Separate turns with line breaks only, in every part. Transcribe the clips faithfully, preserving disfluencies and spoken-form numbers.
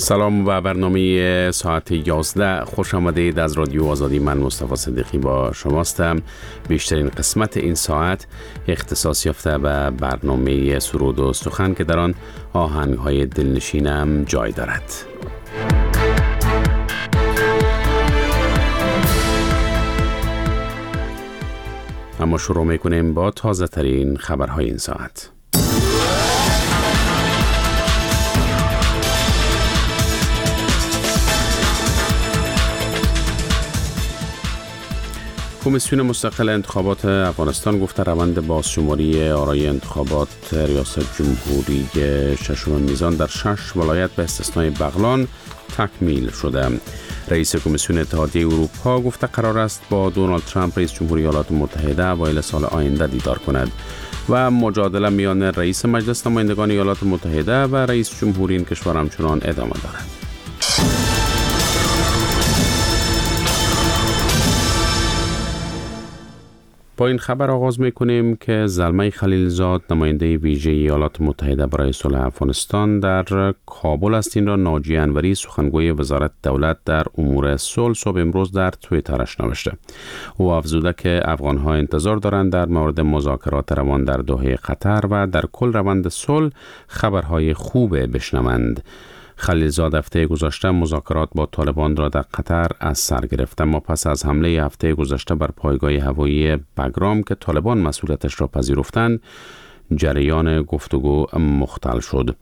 سلام و برنامه ساعت یازده خوش آمدید. از رادیو آزادی من مصطفی صدیقی با شماستم. بیشترین قسمت این ساعت اختصاص یافته به برنامه سرود و سخن که در آن آهنگ‌های دلنشینم جای دارد. اما شروع می‌کنیم با تازه ترین خبرهای این ساعت. کمیسیون مستقل انتخابات افغانستان گفته روند بازشماری آرای انتخابات ریاست جمهوری ششم میزان در شش ولایت به استثنای بغلان تکمیل شده. رئیس کمیسیون اتحادیه اروپا گفته قرار است با دونالد ترامپ رئیس جمهوری ایالات متحده اوایل سال آینده دیدار کند و مجادله میان رئیس مجلس نمایندگان ایالات متحده و رئیس جمهوری این کشور همچنان ادامه دارد. با این خبر آغاز میکنیم که زلمه خلیلزاد نماینده ویژه ایالات متحده برای صلح افغانستان در کابل است. این را ناجی انوری سخنگوی وزارت دولت در امور صلح صبح امروز در توییترش نوشته. او افزوده که افغانها انتظار دارند در مورد مذاکرات روان در دوحه قطر و در کل روند صلح خبرهای خوب بشنوند. خلیلزاد هفته گذشته مذاکرات با طالبان را در قطر از سر گرفت، اما پس از حمله هفته گذشته بر پایگاه هوایی بگرام که طالبان مسئولیتش را پذیرفتند، جریان گفتگو مختل شد.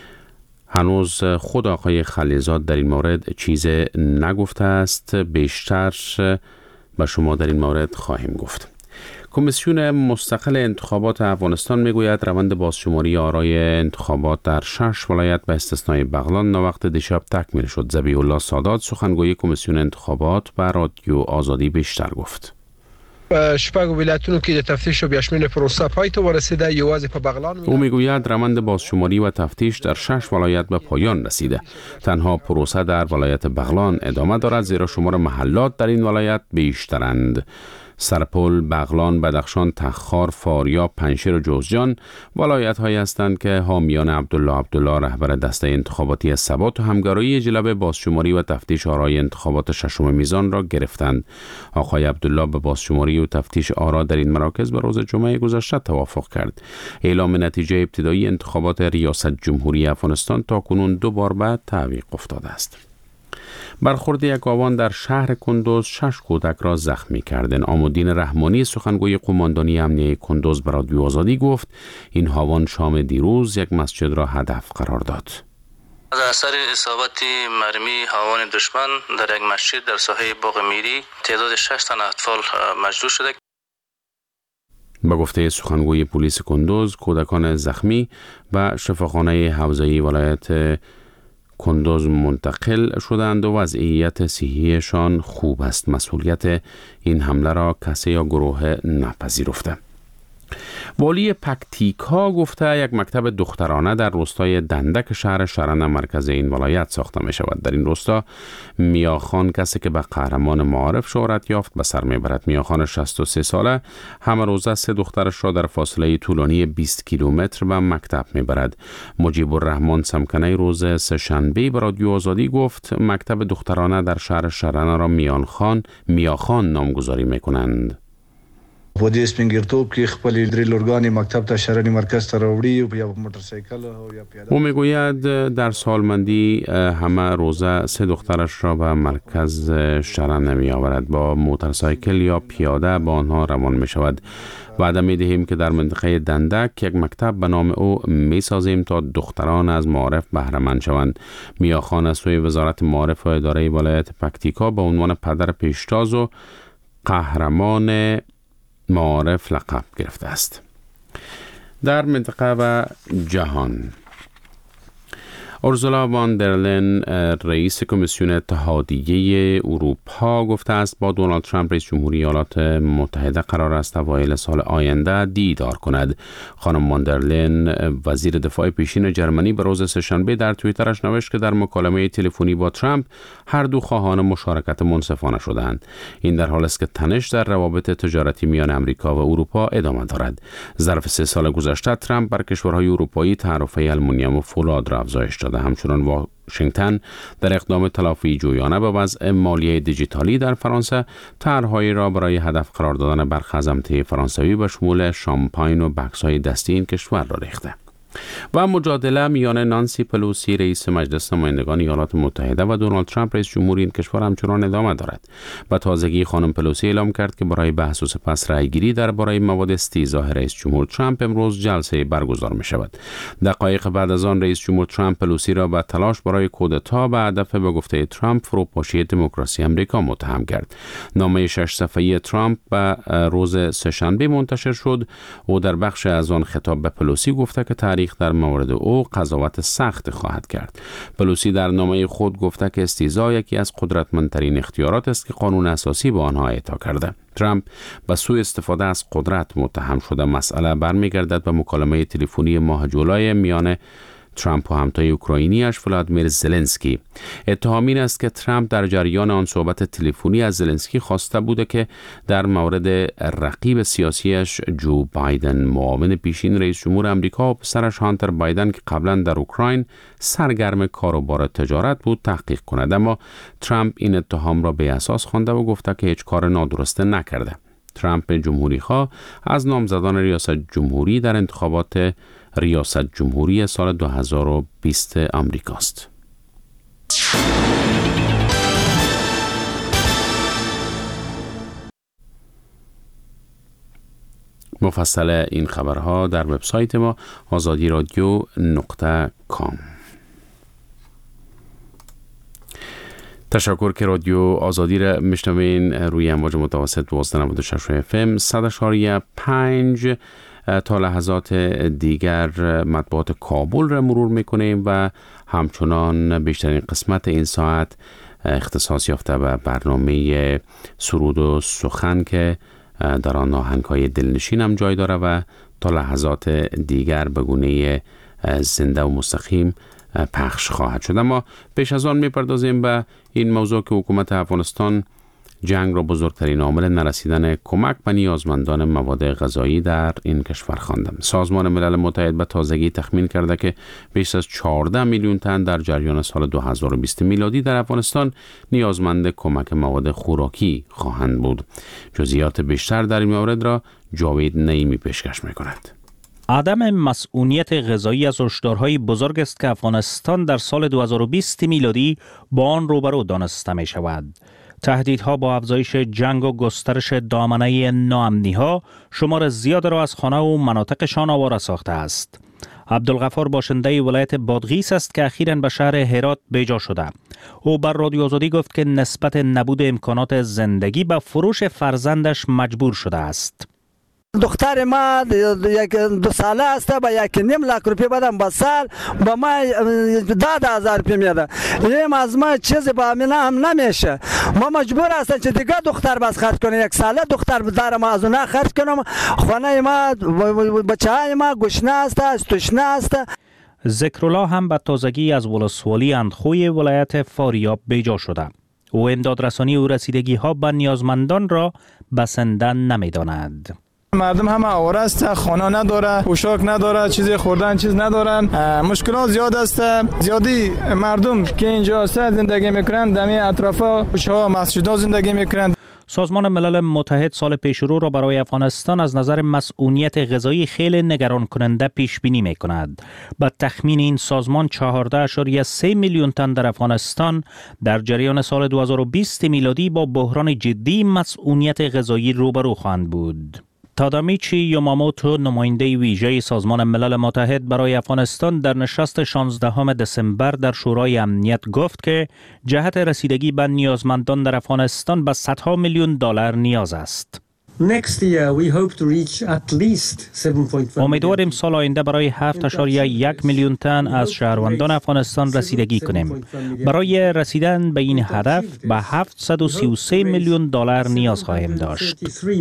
هنوز خود آقای خلیلزاد در این مورد چیز نگفته است. بیشتر به شما در این مورد خواهیم گفت. کمیسیون مستقل انتخابات افغانستان میگوید روند بازشماری آرای انتخابات در شش ولایت به استثنای بغلان ناوقت دیشب تکمیل شد. ذبیح الله سادات سخنگوی کمیسیون انتخابات به رادیو آزادی بیشتر گفت.
شپږ ولایتونو کې د تفتیش و بیاشمیر پروسه پای ته ورسیده. یوازې په بغلان
او میگوید روند بازشماری و تفتیش در شش ولایت به پایان رسیده. تنها پروسه در ولایت بغلان ادامه دارد، زیرا شمار محلات در این ولایت بیشترند. سرپل، بغلان، بدخشان، تخار، فاریاب، پنجشیر و جوزجان ولایت هایی هستند که حامیان عبدالله عبدالله رهبر دسته انتخاباتی ثبات و همگرایی جلب بازشماری و تفتیش آرای انتخابات ششم میزان را گرفتند. آقای عبدالله به بازشماری و تفتیش آرا در این مراکز به روز جمعه گذشته توافق کرد. اعلام نتیجه ابتدایی انتخابات ریاست جمهوری افغانستان تاکنون دو بار به تعویق افتاده است. برخورد یک گاوان در شهر کندوز شش کودک را زخمی کردند. عامالدین رحمانی سخنگوی قماندانی امنیه کندوز به رادیو آزادی گفت این هاوان شام دیروز یک مسجد را هدف قرار داد.
از اثر اصابت مرمی هاوان دشمن در یک مسجد در ساحه باغ میری تعداد شش تن اطفال مجروح شده.
به گفته سخنگوی پلیس کندوز کودکان زخمی و شفاخانه حوزه‌ای ولایت کندوز منتقل شدند و وضعیت صحیشان خوب است. مسئولیت این حمله را کسی یا گروه نپذیرفته. والی پکتیکا گفته یک مکتب دخترانه در روستای دندک شهر شرن مرکز این ولایت ساخته می شود. در این روستا میاخان کسی که به قهرمان معارف شهرت یافت به سر می برد. میاخان شصت و سه ساله همه روزه سه دخترش را در فاصله طولانی بیست کیلومتر به مکتب می برد. مجیب الرحمن سمکنه روز سه‌شنبه به رادیو آزادی گفت مکتب دخترانه در شهر شرن را میانخان میاخان نامگذاری می کنند.
په دې سپینګرتوب کې خپل درې لورګانې مکتب ته شرنی مرکز ته راوړي یا موتورسایکل او یا پیاده.
او میگوید در سالمندی همه روزه سه دخترش را به مرکز شرن می آورد. با موتورسایکل یا پیاده با آنها روان می شود. وعده می دهیم که در منطقه دندک یک مکتب به نام او می سازیم تا دختران از معارف بهره مند شوند. میاخان از سوی وزارت معارف و اداره ولایت پکتیکا به عنوان پدر پیشتاز و قهرمان معارف لقب گرفته است. در منطقه و جهان اورسولا وان در لین رئیس کمیسیون اتحادیه اروپا گفته است با دونالد ترامپ رئیس جمهوری ایالات متحده قرار است اوایل سال آینده دیدار کند. خانم وان در لین وزیر دفاع پیشین جرمنی به روز سه‌شنبه در توییترش نوشت که در مکالمه تلفنی با ترامپ هر دو خواهان مشارکت منصفانه شدند. این در حالی است که تنش در روابط تجارتی میان امریکا و اروپا ادامه دارد. ظرف سه سال گذشته ترامپ بر کشورهای اروپایی تعرفه آلومینیوم و فولاد را افزایش داد داده. همچنان واشنگتن در اقدام تلافی جویانه به وضع مالیه دیجیتالی در فرانسه طرحهایی را برای هدف قرار دادن برخی از امتیاز فرانسوی به شمول شامپاین و بکس‌های دستی این کشور را ریخته. و مجادله میان نانسی پلوسی رئیس مجلس نمایندگان ایالات متحده و دونالد ترامپ رئیس جمهوری این کشور همچنان ادامه دارد. به تازگی خانم پلوسی اعلام کرد که برای بحث و سپس رأیگیری درباره مواد استیضاح رئیس جمهور ترامپ امروز جلسه برگزار می شود. دقایق بعد از آن رئیس جمهور ترامپ پلوسی را به تلاش برای کودتا به هدف به گفته ترامپ فروپاشی دموکراسی امریکا متهم کرد. نامه شش صفحه‌ای ترامپ به روز سه‌شنبه منتشر شد. او در بخش از آن خطاب به پلوسی گفته که تاریخ در مورد او قضاوت سخت خواهد کرد. پلوسی در نامه خود گفته که استیضاح یکی از قدرتمندترین اختیارات است که قانون اساسی به آنها اعطا کرده. ترامپ به سوء استفاده از قدرت متهم شده. مسئله برمیگردد به مکالمه تلفنی ماه جولای میان ترامپ و همتای اوکراینیش ولادیمیر زلنسکی. اتهام این است که ترامپ در جریان آن صحبت تلفنی از زلنسکی خواسته بوده که در مورد رقیب سیاسیش جو بایدن، معاون پیشین رئیس جمهور آمریکا و پسرش هانتر بایدن که قبلا در اوکراین سرگرم کاروبار تجارت بود تحقیق کند، اما ترامپ این اتهام را به اساس خوانده و گفته که هیچ کار نادرسته نکرده. ترامپ جمهوری‌خواه از نامزدان ریاست جمهوری در انتخابات ریاست جمهوری سال دو هزار و بیست آمریکاست. مفصل این خبرها در وبسایت ما آزادی رادیو نقطه کام. تشکر که رادیو آزادی را میشنوین روی امواج متوسط دوازده و نود و شش اف ام صد و اشاریه پنج. تا لحظات دیگر مطبوعات کابل را مرور میکنیم و همچنان بیشترین قسمت این ساعت اختصاص یافته به برنامه سرود و سخن که در آن آهنگ‌های دلنشین هم جای داره و تا لحظات دیگر به گونه زنده و مستقیم پخش خواهد شد. اما پیش از آن میپردازیم به این موضوع که حکومت افغانستان جنگ را بزرگترین عامل نرسیدن کمک به نیازمندان مواد غذایی در این کشور خوانده. سازمان ملل متحد به تازگی تخمین کرده که بیش از چهارده میلیون تن در جریان سال دو هزار و بیست میلادی در افغانستان نیازمند کمک مواد خوراکی خواهند بود. جزئیات بیشتر در این مورد را جاوید نعیمی پیشکش می‌کند.
عدم مسئولیت غذایی از هشدارهای بزرگ است که افغانستان در سال دو هزار و بیست میلادی با آن روبرو دانسته می شود. تهدیدها با افزایش جنگ و گسترش دامنه ناامنی‌ها شمار زیاد را از خانه و مناطقشان آواره ساخته است. عبدالغفار باشنده ولایت بادغیس است که اخیراً به شهر هرات بیجا شده. او بر رادیو آزادی گفت که نسبت نبود امکانات زندگی به فروش فرزندش مجبور شده است.
دختر ما یک دو ساله است با یک نیم لاک روپیه بدم با سال با ما ده هزار روپیه میده. این از ما چیزی با من هم نمیشه. ما مجبور هستیم که دیگه دختر بس خرج کنیم. یک ساله دختر داره ما از اونها خرج کنم. خانه ما بچه‌های ما گشنه است، تشنه است.
ذکرالله هم به تازگی از ولسوالی اندخوی ولایت فاریاب بیجا شده. او امدادرسانی و رسیدگی ها به نیازمندان را بسنده نمیداند.
مردم همه آواره است، خانه نداره، پوشاک نداره، چیزی خوردن چیز ندارن. مشکلات زیاد است. زیادی مردم که اینجا زندگی میکنند در این اطرافا کوچه‌ها مسجدها زندگی میکنند.
سازمان ملل متحد سال پیشرو را برای افغانستان از نظر مسئولیت غذایی خیلی نگران کننده پیش بینی می کند. با تخمین این سازمان چهارده اشاریه سه میلیون تن در افغانستان در جریان سال دو هزار و بیست میلادی با بحران جدی مسئولیت غذایی روبرو خواهند بود. تادامیچی یاماموتو نماینده ویژه سازمان ملل متحد برای افغانستان در نشست شانزدهم دسامبر در شورای امنیت گفت که جهت رسیدگی به نیازمندان در افغانستان به صدها میلیون دلار نیاز است. امیدواریم سال آینده برای هفت اشاریه یک میلیون تن از شهروندان افغانستان رسیدگی کنیم. برای رسیدن به این هدف به هفتصد و سی و سه میلیون دلار نیاز خواهیم داشت.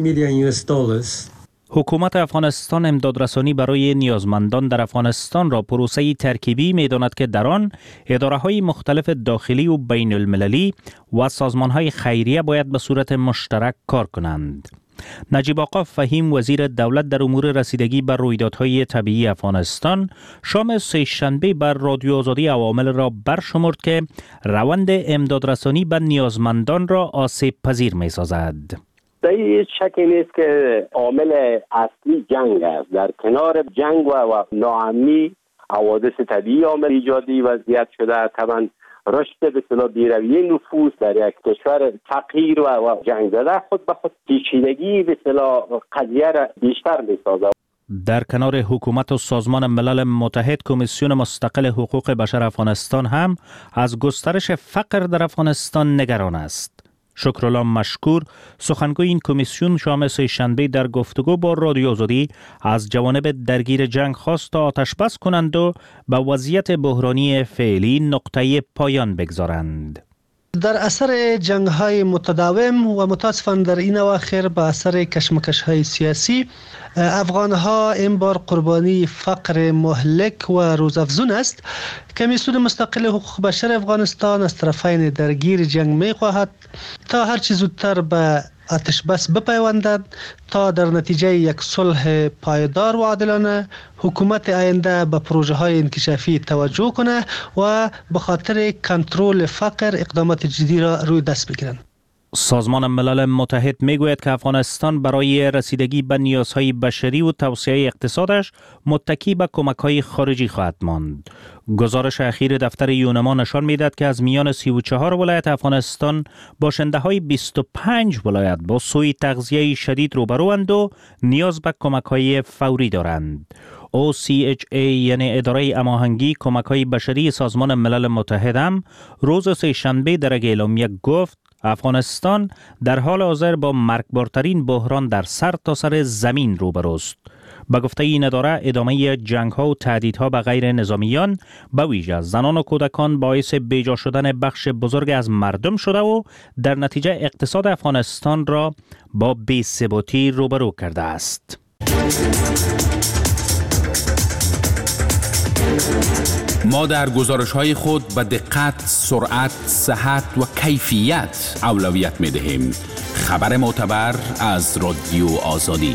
حکومت افغانستان امدادرسانی برای نیازمندان در افغانستان را پروسه‌ای ترکیبی می‌داند که در آن اداره‌های مختلف داخلی و بین المللی و سازمان‌های خیریه باید به صورت مشترک کار کنند. نجیب آقا فهیم وزیر دولت در امور رسیدگی بر رویدادهای طبیعی افغانستان شام سه‌شنبه بر رادیو آزادی عوامل را برشمرد که روند امدادرسانی به نیازمندان را آسیب پذیر می سازد.
در هیچ شکی نیست که عامل اصلی جنگ است. در کنار جنگ و ناامنی حوادث طبیعی عامل ایجادی وضعیت شده. طبعا رشد به اصطلاح بی‌رویه نفوس در یک کشور فقیر و جنگ زده خود به خود پیچیدگی به اصطلاح قضیه را بیشتر می‌سازد.
در کنار حکومت و سازمان ملل متحد، کمیسیون مستقل حقوق بشر افغانستان هم از گسترش فقر در افغانستان نگران است. شکرالله مشکور، سخنگوی این کمیسیون، شام سه‌شنبه در گفتگو با رادیو آزادی از جوانب درگیر جنگ خواست تا آتش بس کنند و به وضعیت بحرانی فعلی نقطه پایان بگذارند.
در اثر جنگ‌های متداوم و متاسفانه در این اواخر به اثر کشمکش‌های سیاسی، افغان‌ها این بار قربانی فقر مهلک و روزافزون است. کمیسیون مستقل حقوق بشر افغانستان از طرفین درگیر جنگ می‌خواهد تا هر چه زودتر به آتش بس بپیوندد تا در نتیجه یک صلح پایدار و عادلانه حکومت آینده به پروژه های انکشافی توجه کنه و به خاطر کنترل فقر اقدامات جدی را روی دست بگیرند.
سازمان ملل متحد میگوید که افغانستان برای رسیدگی به نیازهای بشری و توسعه اقتصادش متکی به کمک‌های خارجی خواهد ماند. گزارش اخیر دفتر یونما نشان می‌دهد که از میان سی و چهار ولایت افغانستان باشنده‌های بیست و پنج ولایت با سوء تغذیه شدید روبروند و نیاز به کمک‌های فوری دارند. او سی اچ ای یعنی اداره هماهنگی کمک‌های بشری سازمان ملل متحد هم روز سه‌شنبه در یک اعلامیه گفت افغانستان در حال حاضر با مرگبارترین بحران در سر تا سر زمین روبروست. به گفته این اداره، ادامه جنگ‌ها و تهدیدها به غیر نظامیان به ویژه زنان و کودکان باعث بیجا شدن بخش بزرگ از مردم شده و در نتیجه اقتصاد افغانستان را با بی‌ثباتی روبرو کرده است.
ما در گزارش‌های خود به دقت، سرعت، صحت و کیفیت اولویت می‌دهیم. خبر معتبر از رادیو آزادی.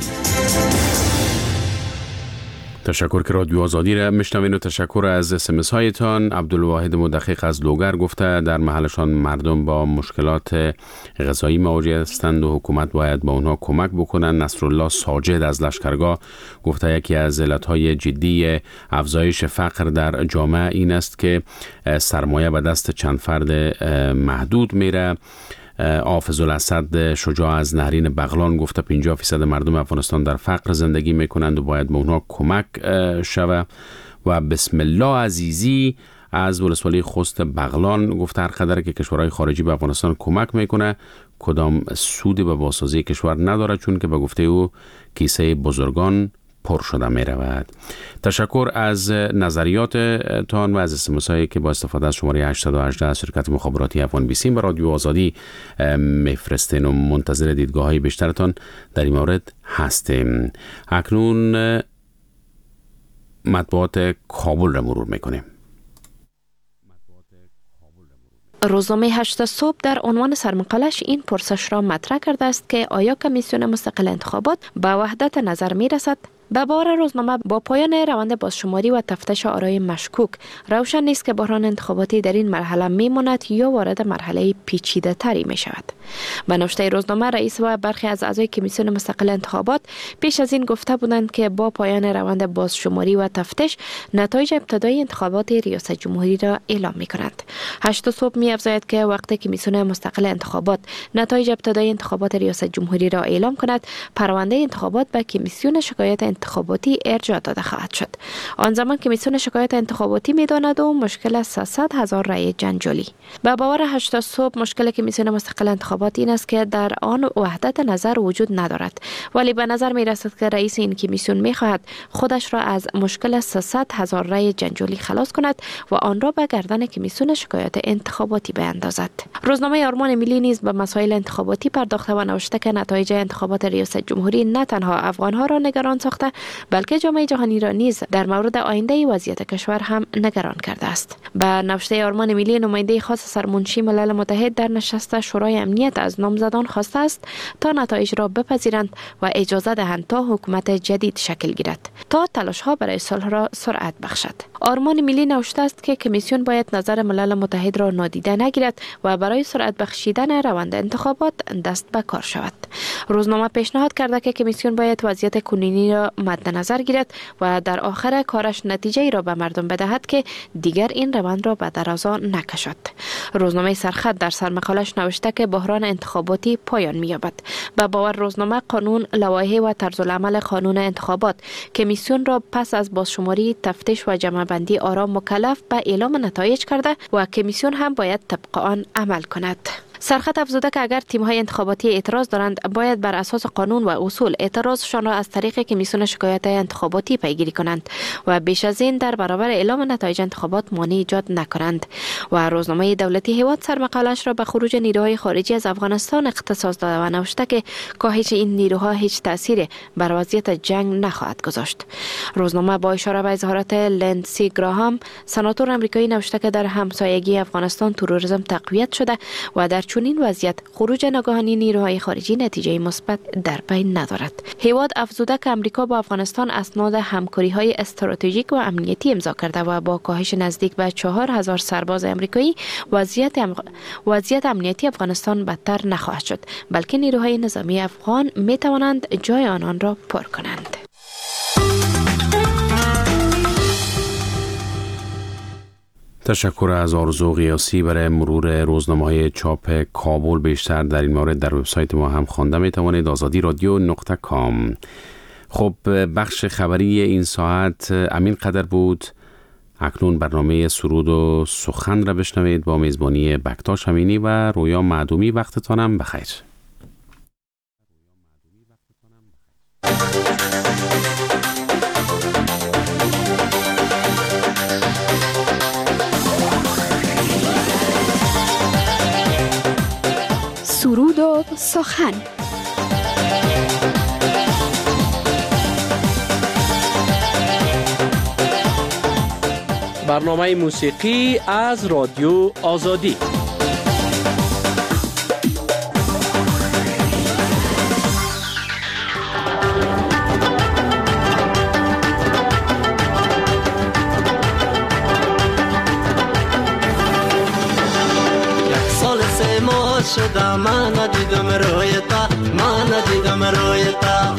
تشکر که رادیو آزادی را میشنوین و تشکر از اس ام اس هایتان. عبدالواحد مدقق از لوگر گفته در محلشان مردم با مشکلات غذایی مواجه هستند و حکومت باید با اونها کمک بکنند. نصرالله ساجد از لشکرگاه گفته یکی از علتهای جدی افزایش فقر در جامعه این است که سرمایه به دست چند فرد محدود میره. حافظ الاسد شجاع از نهرین بغلان گفته پنجاه فیصد مردم افغانستان در فقر زندگی میکنند و باید به اونها کمک شوه. و بسم الله عزیزی از ولسوالی خوست بغلان گفته هر قدر که کشورهای خارجی به افغانستان کمک میکنه کدام سودی به بازسازی کشور نداره، چون که به گفته او کیسه بزرگان پر شده می رود. تشکر از نظریاتتان و از اس ام اس هایی که با استفاده از شماره هشت یک هشت از شرکت مخابراتی افغان بیسیم به رادیو آزادی میفرستین و منتظر دیدگاه های بیشترتان در این مورد هستیم. اکنون مطبوعات کابل را مرور میکنیم.
روزنامه هشت صبح در عنوان سرمقالش این پرسش را مطرح کرده است که آیا کمیسیون مستقل انتخابات به وحدت نظر می رسد؟ به باور روزنامه با پایان روند بازشماری و تفتیش آرای مشکوک روشن نیست که بحران انتخاباتی در این مرحله میماند یا وارد مرحله پیچیده تری می شود. به نوشته روزنامه رئیس و برخی از اعضای کمیسیون مستقل انتخابات پیش از این گفته بودند که با پایان روند بازشماری و تفتیش نتایج ابتدایی انتخابات ریاست جمهوری را اعلام می کنند. هشت صبح می افزاید که وقتی کمیسیون مستقل انتخابات نتایج ابتدایی انتخابات ریاست جمهوری را اعلام کند، پرونده انتخابات به کمیسیون شکایت انتخاباتی ارجاع داده خواهد شد. آن زمان کمیسیون شکایت انتخاباتی می‌داند و مشکل سیصد هزار رأی جنجالی. به باور هشت صبح مشکل کمیسیون مستقل انتخابات این است که در آن وحدت نظر وجود ندارد، ولی به نظر می‌رسد که رئیس این کمیسیون می‌خواهد خودش را از مشکل سیصد هزار رأی جنجالی خلاص کند و آن را به گردن کمیسیون شکایت انتخاباتی بیاندازد. روزنامه آرمان ملی نیز به مسائل انتخاباتی پرداخته و نوشته که نتایج انتخابات ریاست جمهوری نه تنها افغان‌ها را نگران ساخته ننشسته بلکه جامعه جهانی را نیز در مورد آینده وضعیت کشور هم نگران کرده است. به نوشته آرمان ملی نماینده خاص سرمنشی ملل متحد در نشست شورای امنیت از نامزدان خواسته است تا نتایج را بپذیرند و اجازه دهند تا حکومت جدید شکل گیرد تا تلاش ها برای صلح را سرعت بخشد. آرمان ملی نوشته است که کمیسیون باید نظر ملل متحد را نادیده نگیرد و برای سرعت بخشیدن روند انتخابات دست به کار شود. روزنامه پیشنهاد کرده که کمیسیون باید وضعیت کنونی را مد نظر گیرد و در آخر کارش نتیجه را به مردم بدهد که دیگر این روند را به درازا نکشد. روزنامه سرخط در سرمقالش نوشته که بحران انتخاباتی پایان می‌یابد. به باور روزنامه قانون، لوایح و طرز العمل قانون انتخابات کمیسیون را پس از بازشماری، تفتیش و جمع‌بندی آرا مکلف به اعلام نتایج کرده و کمیسیون هم باید طبق آن عمل کند. سرخط افزوده که اگر تیم‌های انتخاباتی اعتراض دارند باید بر اساس قانون و اصول اعتراضشان را از طریق کمیسیون شکایات انتخاباتی پیگیری کنند و بیش از این در برابر اعلام نتایج انتخابات مانع ایجاد نکنند. و روزنامه دولتی هواد سرمقالش را به خروج نیروهای خارجی از افغانستان اختصاص داده و نوشته که کاهش این نیروها هیچ تأثیری بر وضعیت جنگ نخواهد گذاشت. روزنامه با اشاره به اظهارات لندسی گراهام، سناتور آمریکایی، نوشته که در همسایگی افغانستان تروریسم تقویت شده و در چنین وضعیت خروج ناگهانی نیروهای خارجی نتیجه مثبت در پی ندارد. هواد افزوده که امریکا با افغانستان اسناد همکاری‌های استراتژیک و امنیتی امضا کرده و با کاهش نزدیک به چهار هزار سرباز آمریکایی وضعیت ام... وضعیت امنیتی افغانستان بدتر نخواهد شد، بلکه نیروهای نظامی افغان می توانند جای آنان را پر کنند.
تشکر از آرزو قیاسی برای مرور روزنامه‌های چاپ کابل. بیشتر در این مورد در وبسایت ما هم خوانده می توانید، آزادی رادیو نقطه کام. خب بخش خبری این ساعت همین قدر بود. اکنون برنامه سرود و سخن را بشنوید با میزبانی بکتاش امینی و رویا معدومی. وقتتانم بخیر.
سرود و سخن.
برنامه موسیقی از رادیو آزادی.
شده من ندیدم رویتا، من ندیدم رویتا،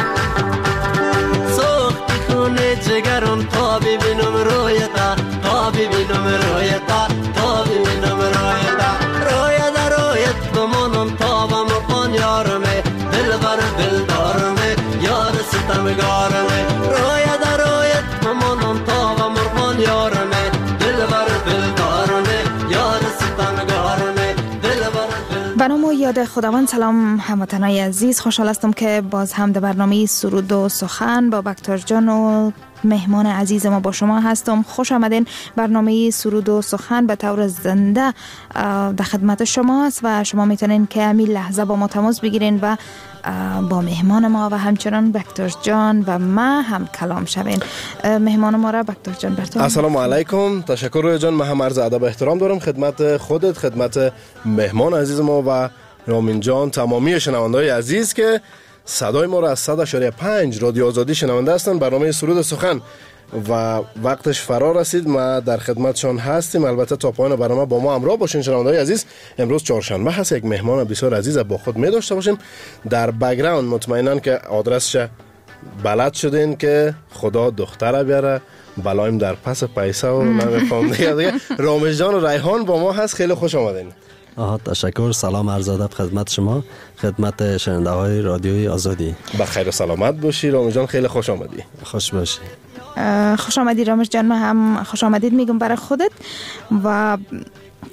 سوخت خونه جگرم تا ببینم رویتا، تا ببینم رویتا، تا ببینم رویتا، رویتا رویت بمانم تا بمقان یارمه، دل بر دل دارمه، یار ستمگارمه، رویتا رویت بمانم تا بمقان یارمه، دل بر دل دارمه، یار ستمگارمه.
به نام و یاد خداوند. سلام هموطنان عزیز، خوشحال هستم که باز هم در برنامه سرود و سخن با بکتاش جان و مهمان عزیز ما با شما هستم. خوش آمدین. برنامه سرود و سخن به طور زنده در خدمت شماست و شما میتونین که همین لحظه با ما تماس بگیرین و با مهمان ما و همچنان بکتاش جان و ما هم کلام شوین. مهمان ما را بکتاش جان براتون.
السلام علیکم. تشکر رویا جان. من هم عرض ادب و احترام دارم خدمت خودت، خدمت مهمان عزیز ما و رامین جان، تمامی شنونده‌های عزیز که صدای ما را از صد و پنج رادیو آزادی شنونده هستند. برنامه سرود و سخن و وقتش فرا رسید. ما در خدمتشان هستیم. البته تا پایان برنامه با ما همراه باشین شنونده‌های عزیز. امروز چهارشنبه هست، یک مهمان بسیار عزیز با خود می داشته باشیم. در بک‌گراند مطمئناً که آدرسش بلد شدین که خدا دختر بیاره، بلایم در پس پیسه و نمیفهم دیگه دیگه. رامش جان و ریحان با ما هست. خیلی خوش آمدین.
آها تشکر. سلام عرض ادب خدمت شما، خدمت شنونده های رادیوی آزادی.
بخیر و سلامت باشی رامش جان. خیلی خوش آمدی.
خوش باشی.
خوش آمدی رامش جان. من هم خوش آمدید میگم برای خودت و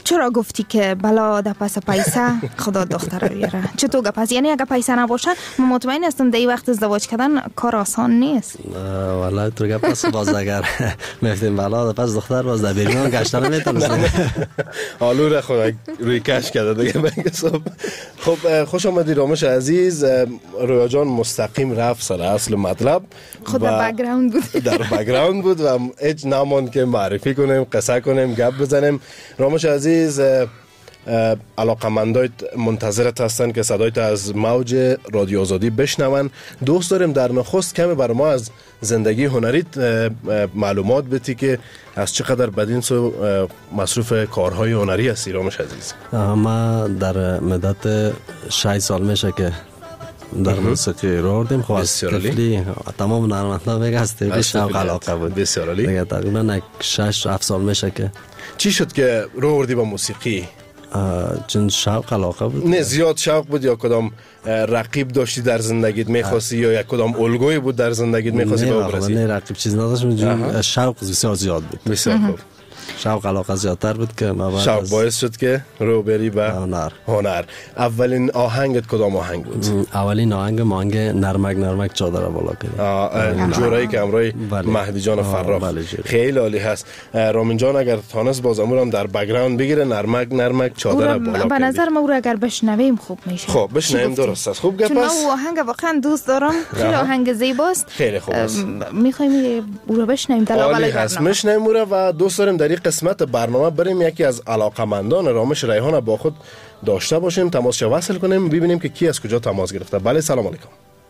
چرا گفتی که بلا در پس پیسه خدا دختر بیاره؟ چطور گپ؟ یعنی اگه پیسه نباشه من مطمئن هستم در این وقت ازدواج کردن کار آسان نیست.
والله تو گپ است، باز اگر میفتیم بلا در پس دختر باز در بیرون گشتن نمیتونستم.
آلو را خدا روی کش کرده دیگه بگه صبح. خب خوش آمدی رامش عزیز. رویا جان مستقیم رفت سر اصل مطلب،
خود در بک‌گراند بود
در بک‌گراند بود و هیچ نمان که معرفی کنیم، قصه کنیم، گپ بزنیم. رامش عزیز، علاقمندای منتظرت هستن که صدایت از موج رادیو آزادی بشنون. دوست داریم در نخست کمی بر ما از زندگی هنریت معلومات بدی که از چقدر بدین سو مصروف کارهای هنری هستی رامش عزیز؟
ما در مدت شش سال میشه که در موسیقی رو آوردیم. خب از طفلی تمام نرمندا میگه از طفلی شوق علاقه بود.
بسیار عالی.
دیگه تقریبا شش هفت سال میشه که.
چی شد که رو آوردی با موسیقی؟
چون شوق علاقه بود.
نه زیاد شوق بود یا کدام رقیب داشتی در زندگیت میخواستی یا یک کدام الگوی بود در زندگیت میخواستی به برسی؟
نه رقیب چیز نداشتم، شوق بسیار زیاد بود.
بسیار خوب.
شوق علاقه زیادتر بود که ما
شوق باعث شد که رو بری به
هنر.
هنر. اولین آهنگت کدام آهنگ بود؟
اولین آهنگ ما آهنگ نرمک نرمک چادر بالا کردیم.
جورایی که امروی مهدی جان فراخ. خیلی عالی هست. رامین جان اگر تانست باز امور هم در بک‌گراند بگیره نرمک نرمک چادر بالا کردیم.
به نظر ما او اگر بشنویم خوب میشه.
خب بشنویم، درست است. خوب گپ است.
چون ما آهنگ واقعا دوست دارم، خیلی آهنگ زیباست.
خیلی خوب است.
میخوایم او رو بشنویم در اول برنامه.
میشنویم او و دوست داریم در این قسمت برنامه بریم یکی از علاقمندان رامش ریحان با خود داشته باشیم، تماسش وصل کنیم، ببینیم که کی از کجا تماس گرفته. بله سلام علیکم.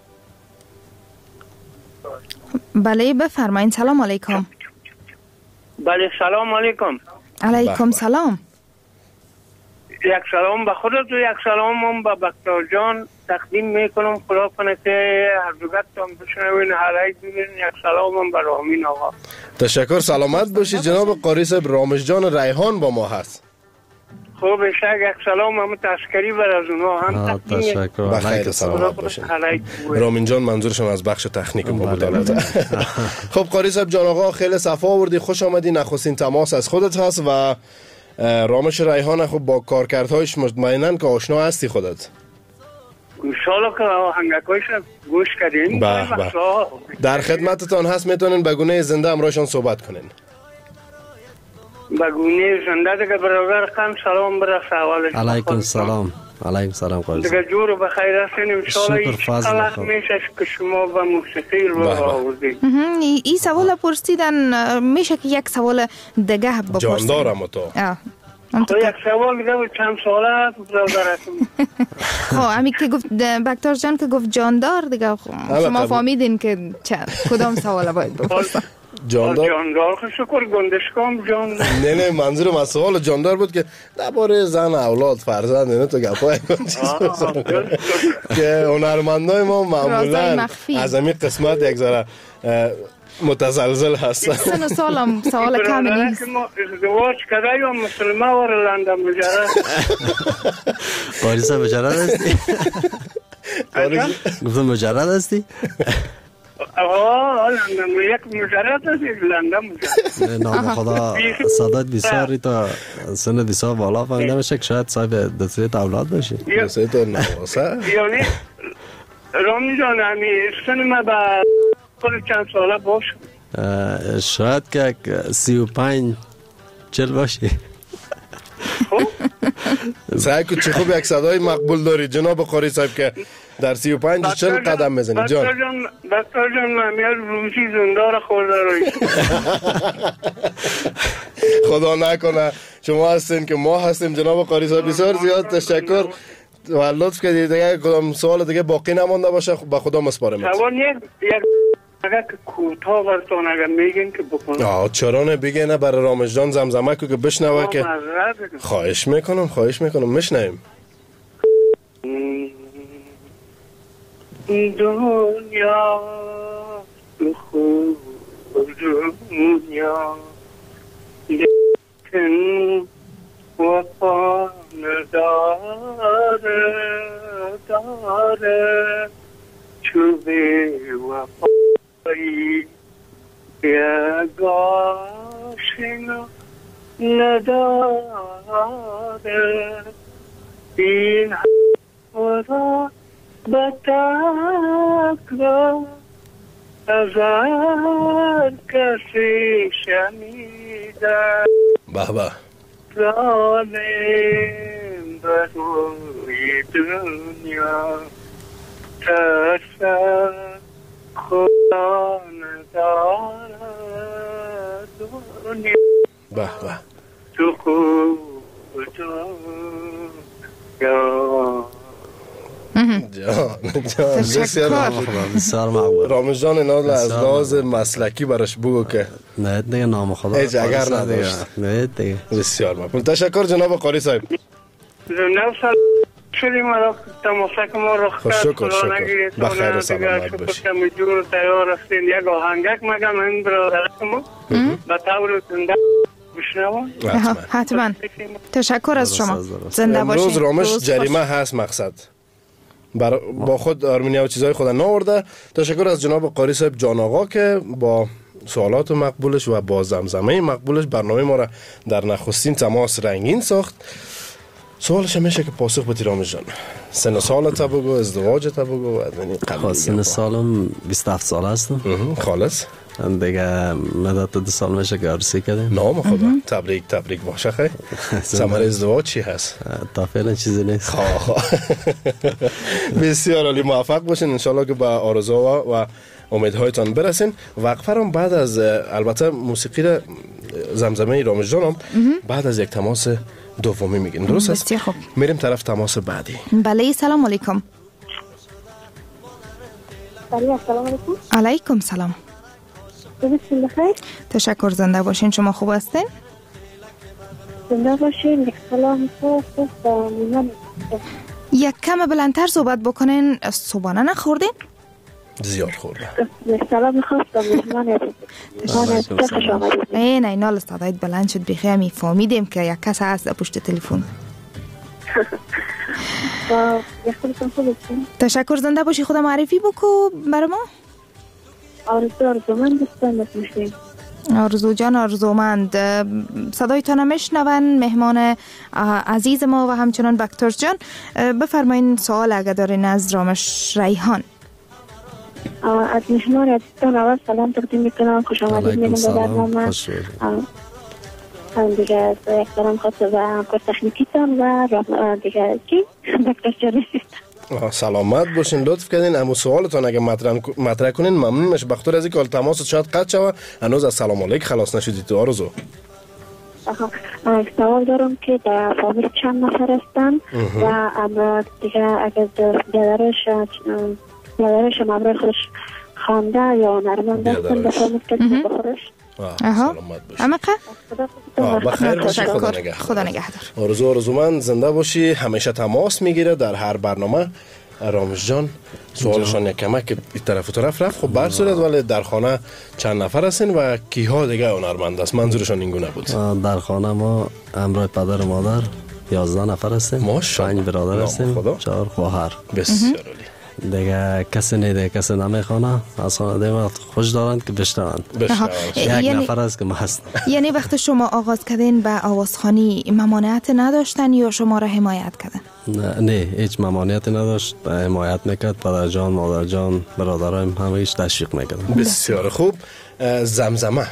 بله بفرمایید. سلام علیکم.
بله سلام علیکم.
علیکم سلام.
یک سلام به خودت و یک سلام هم به بکتر جان تقدیم میکنم. خدا کنه که هر دوگت هم بشنوین حالایت ببینین. یک سلام هم به رامین آقا.
تشکر، سلامت باشید. جناب قاری صاحب رامش جان ریحان با ما هست.
خوب بشه یک سلام هم تشکری بر از اونها هم تقدیم.
تشکر. بخیر سلامت باشید. رامین جان منظورشون از بخش تکنیک ما بود. خب قاری صاحب جان آقا خیلی صفا آوردی، خوش آمدی. نخستین تماس از خودت هست و رامش ریحان خب با کارکردهایش مطمئناً که آشنا هستی خودت.
انشالله که آهنگکایش گوش کردین.
در خدمتتان هست، میتونین به گونه زنده امرایشان صحبت کنین.
به گونه زنده دیگه برادر خان سلام برسه اولش.
علیکم سلام. علیکم سلام قاری
دیگه جور و بخیر هستین. انشالله خلق میشه که شما به موسیقی رو آوردید.
این سوال پرسیدن میشه که یک سوال دیگه بپرسیم.
جان دارم تو.
تو یک سوال دیگه بود چند ساله هست برادرتون.
خب امی که گفت بکتر جان که گفت جاندار دیگه شما فهمیدین که کدام سوال باید بپرسم.
جاندار
جاندار خب شکر گندشکام جاندار.
نه نه منظورم از سوال جاندار بود که درباره زن اولاد فرزند نه تو گپای که هنرمندای ما معمولا از همین قسمت یک ذره متزلزل هستن.
سن و سالم سوال کمی نیست.
ازدواج کرده یا مسلمه و لندن مجرد؟
قاری صاحب مجرد هستی؟ گفتم مجرد هستی؟
آه لندن یک مجرد هستی لندن مجرد.
نام خدا صدات بسیاری تا سن بسیار بالا فهمیده میشه که شاید صاحب دستریت اولاد باشی.
دستریت نواسه؟
یعنی رامی جان همی سن ما به چند ساله باش؟
شاید که سی و پنج چل باشی.
سعی کن چه خوب یک صدای مقبول داری جناب قاری صاحب که در سی و پنج چل قدم میزنی. جان
دکتر جان من روزی زندار خورده روی
خدا نکنه شما هستین که ما هستیم. جناب قاری صاحب بسیار زیاد تشکر و لطف کردید. دیگه کدام سوال دیگه باقی نمانده باشه به خدا مسپارم.
سوال یک اگر کوتاه براتون اگر میگین که بکنم.
آه چرا نه بگه نه برای رامش جان زمزمه که بشنوه که خواهش میکنم خواهش میکنم میشنویم.
دنیا تو خوب دنیا لیکن وفا نداره داره چوبه وفایی یگاشنا نداره این حوضا به تکرار از هر کسی شنیده
به به
ظالم به روی دنیا ترسد خدا ندارد دنیا
به به
تو خدا
جان جان بسیار
بسیار مقبول.
رامز جان اینا از لحاظ مسلکی براش بگو که
نه دیگه نام خدا
هیچ اگر نداشت.
نه دیگه
بسیار مقبول. تشکر جناب قاری صاحب.
زنده سال شدیم را تماسه که ما رخ کرد
شکر شکر بخیر و سلامت باشی.
جور تیار هستین یک آهنگک مگم این برادرم به طور زنده بشنوم.
حتما تشکر از شما. زنده باشین.
امروز رامش جریمه هست مقصد بر با خود آرمینیا و چیزهای خود ناورده. تشکر از جناب قاری صاحب جان آقا که با سوالات مقبولش و با زمزمه مقبولش برنامه ما را در نخستین تماس رنگین ساخت. سوالش میشه که پاسخ بدی رامز جان. سن سالت بگو، ازدواجت بگو.
خب سن سالم بیست و هفت سال هستم.
خالص
دیگه مدت دو سال میشه که عروسی کردیم.
نام خدا تبریک تبریک باشه. خیلی ثمره ازدواج چی هست؟
تا فعلا چیزی نیست.
بسیار عالی، موفق باشین ان شاء الله که به آرزوها و امیدهایتان برسین. وقفه رو بعد از البته موسیقی را زمزمه رامز جانم بعد از یک تماس دومی میگین، درست است؟ میریم طرف تماس بعدی.
بله سلام علیکم.
بله سلام علیکم.
علیکم سلام.
بسیار بخیر.
تشکر. زنده باشین. شما خوب هستین؟
زنده باشین. یک سلام خواست
یک کم بلندتر صحبت بکنین. صبحانه نخوردین؟
زیاد خوردم.
یک سلام خواستم مهمان
نه نه نال صدایت بلند شد بیخی همی فهمیدیم که یک کس هست پشت تلفن. تشکر. زنده باشی. خدا معرفی بکو برای ما.
آرزو آرزومند هستم. میشنیم
آرزو جان آرزومند. صدایتان میشنون مهمان عزیز ما و همچنان بکتر جان. بفرمایین سوال اگه دارین از رامش ریحان.
از مهمان عزیزتان اول سلام تقدیم میکنم. خوش آمدید میگم به برنامه. دیگه یک سلام خاص به همکار تکنیکیتان و دیگه کی بکتر جان.
سلامت باشین. لطف کردین امو سوالتان اگه مطرح کنین ممنون میشه. بخاطر از اینکه تماس شاید قطع شوه هنوز از سلام علیک خلاص نشدید. تو آرزو
سوال دارم که در فامیل چند نفر هستن و اما دیگه اگر بیادرش بیادرش ممرای خودش خانده یا نرمنده هستن به فامیل کسی بخورش.
آها امقه
بخیر باشی. خدا نگهدار.
خدا نگهدار.
آرزو آرزومند زنده باشی. همیشه تماس میگیره در هر برنامه. رامز جان سوالشان یک کمک که این طرف و طرف رفت. خب بر صورت ولی در خانه چند نفر هستین و کیها دیگه هنرمند است؟ منظورشان این گونه بود.
در خانه ما همراه پدر و مادر یازده نفر هستیم.
ماشاءالله.
پنج برادر هستیم، چهار خواهر.
بسیار عالی.
دیگه کسی نیده کسی نمیخوانه. از خانه دیگه خوش دارند که بشنوند. یک نفر است که ما هست.
یعنی وقت شما آغاز کردین به آوازخوانی ممانعت نداشتن یا شما را حمایت کردن؟
نه نه هیچ ممانعتی نداشت. حمایت میکرد پدر جان مادر جان برادرم همه هیچ تشویق میکردن.
بسیار خوب. زمزمه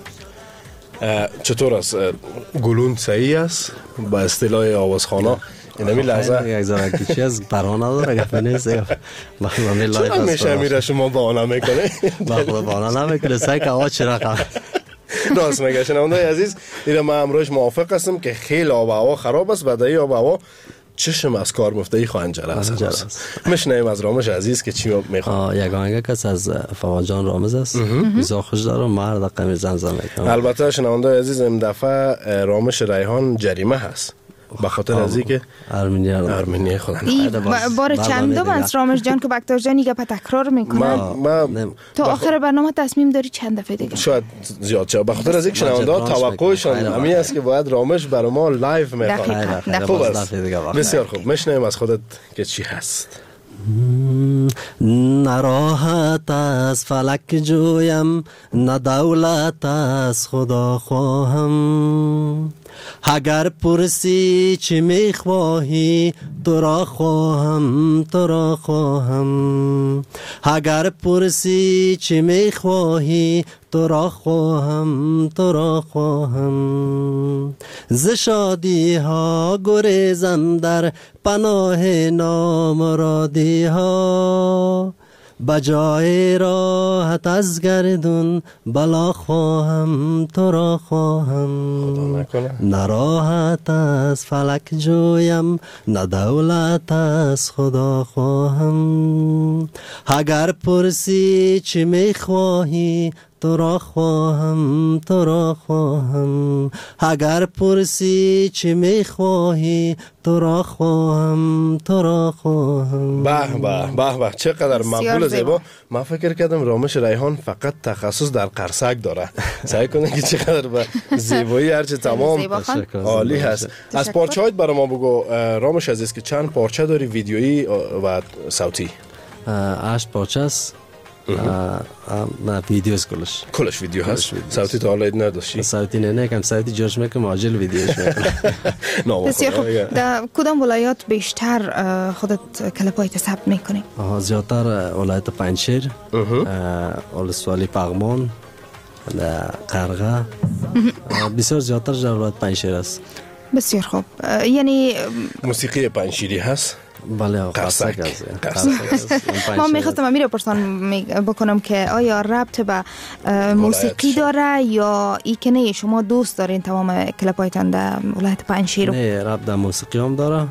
چطور است؟ گلون صحیح است با اصطلاح آوازخوانا؟ این همی لحظه
یک زرگی چی از برانه داره گفت نیست.
چرا میشه میره شما بانه میکنه؟
با بانه نمیکنه سعی که آقا چرا قبل
راست میگه. شنوندای عزیز ایره من امروز موافق هستم که خیلی آب هوا خراب است. بعدی آب هوا چشم از کار مفتهی خانجره است. میشنیم از رامش عزیز که چی میخواد.
یک آهنگ کس از فواجان رامز است. بسیار خوش دارم. مرد قمی زمزمه میکنم.
البته شنوندای عزیز این دفعه رامش ریحان جریمه هست به خاطر از اینکه
ارمنیا
ارمنیا خدا
بار چندم از رامش جان که بکتر جان دیگه تکرار میکنه. تو آخر برنامه تصمیم داری چند دفعه دیگه؟
شاید زیاد شه. به خاطر از اینکه شنونده توقعشون همین است که باید رامش برای ما لایو میخواد. خوب است. بسیار خوب. میشنیم از خودت که چی هست.
نه راحت از فلک جویم نه دولت از خدا خواهم اگر پرسی چی میخواهی تو را خواهم تو را خواهم اگر پرسی چی میخواهی تو را خواهم تو را خواهم ز شادی ها گریزم در پناه نامرادی ها بجای راحت از گردون بلا خواهم تو را خواهم نه راحت از فلک جویم نه دولت از خدا خواهم اگر پرسی چی میخواهی تو را خواهم تو را خواهم اگر پرسی چی میخواهی تو را خواهم تو را خواهم.
به به به به چقدر مقبول زیبا. من فکر کردم رامش ریحان فقط تخصص در قرصک داره. سعی کنه که چقدر به زیبایی هرچه تمام عالی هست. از پارچه هایت برای ما بگو رامش عزیز که چند پارچه داری ویدیویی و صوتی؟
هشت پارچه است. نه ویدیو است کلش
کلش ویدیو هست. صوتی تا حالا نداشتی؟
صوتی نه نه کم صوتی جاش میکنم عاجل ویدیوش میکنم.
بسیار خوب. در کدام ولایات بیشتر خودت کلیپایت ثبت میکنی؟
زیادتر ولایت پنجشیر، ولسوالی پغمان، قرغه، بسیار زیادتر ولایت پنجشیر است.
بسیار خوب. یعنی
موسیقی پنجشیری هست؟
بله قرصک است.
ما میخواستم امیر پرسان بکنم که آیا ربط به موسیقی داره یا ای که نه شما دوست دارین تمام کلیپایتان در ولایت پنجشیر؟
نه ربط به موسیقی هم داره.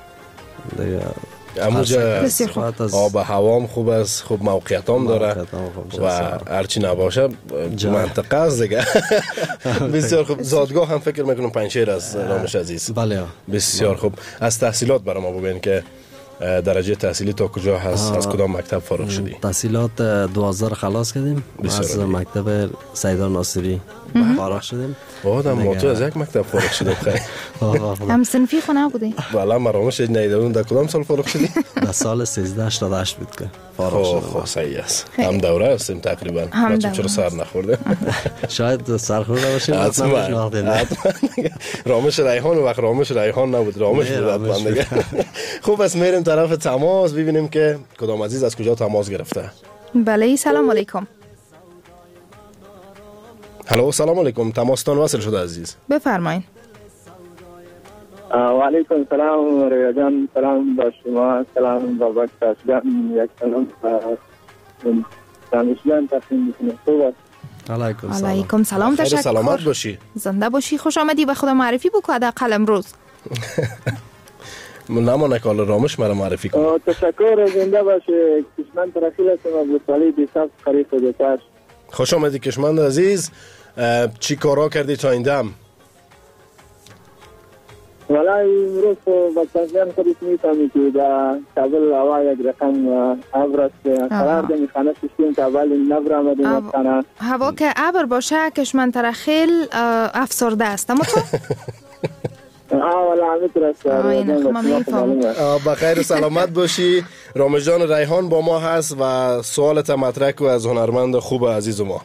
اموجه آب هوام خوب است، خوب موقعیت هم داره و هرچی نباشه منطقه است دیگه. بسیار خوب. زادگاه هم فکر میکنم پنجشیر است رامش عزیز؟
بله
بسیار خوب. از تحصیلات برای ما بگوین که درجه تحصیلی تا کجا هست؟ از کدام مکتب فارغ شدی؟
تحصیلات دوازده خلاص کردیم. از مکتب سیدار ناصری فارغ شدیم.
آدم ما تو از یک مکتب فارغ شدیم. خیلی
هم صنفی خونه بودی؟
بله مرامش نیدون. در کدام سال فارغ شدی؟
در سال سیزده هشتاد و هشت بود که فارغ شدم.
خب صحیح است. هم دوره هستیم تقریبا. بچه چرا سر نخورده؟
شاید سر خورده باشیم.
حتما رامش ریحان وقت رامش ریحان نبود، رامش بود دیگه. خوب است میریم طرف تماس ببینیم که کدام عزیز از کجا تماس گرفته.
بله سلام علیکم.
هلو سلام علیکم. تماستان وصل شده عزیز.
بفرمایید.
و علیکم سلام رویا جان. سلام با شما. سلام با بکتاش جان. یک سلام دانش جان تقدیم میکنم. خوب است.
علیکم سلام.
علیکم سلام. تشکر.
سلامت باشی.
زنده باشی. خوش آمدی. و خدا معرفی بکو حداقل امروز.
نمانه کال رامش مرا معرفی کن.
تشکر. زنده باشی. کشمند ترخیل هستم ابو صالح بیساب خریف دیتر.
خوش آمدی کشمند عزیز. چی کارا کردی تا این دم؟
والله امروز با تنظیم خودت میفهمی که در کابل هوا یک رقم ابر است. قرار دمی خانه ششتیم کابل نبر آمدیم از خانه.
هوا که ابر باشه کشمند ترخیل افسرده است. اما تو؟
آه والله همینطور است.
بخیر و سلامت باشی. رامش جان ریحان با ما هست و سوالت مطرح کو از هنرمند خوب عزیز ما.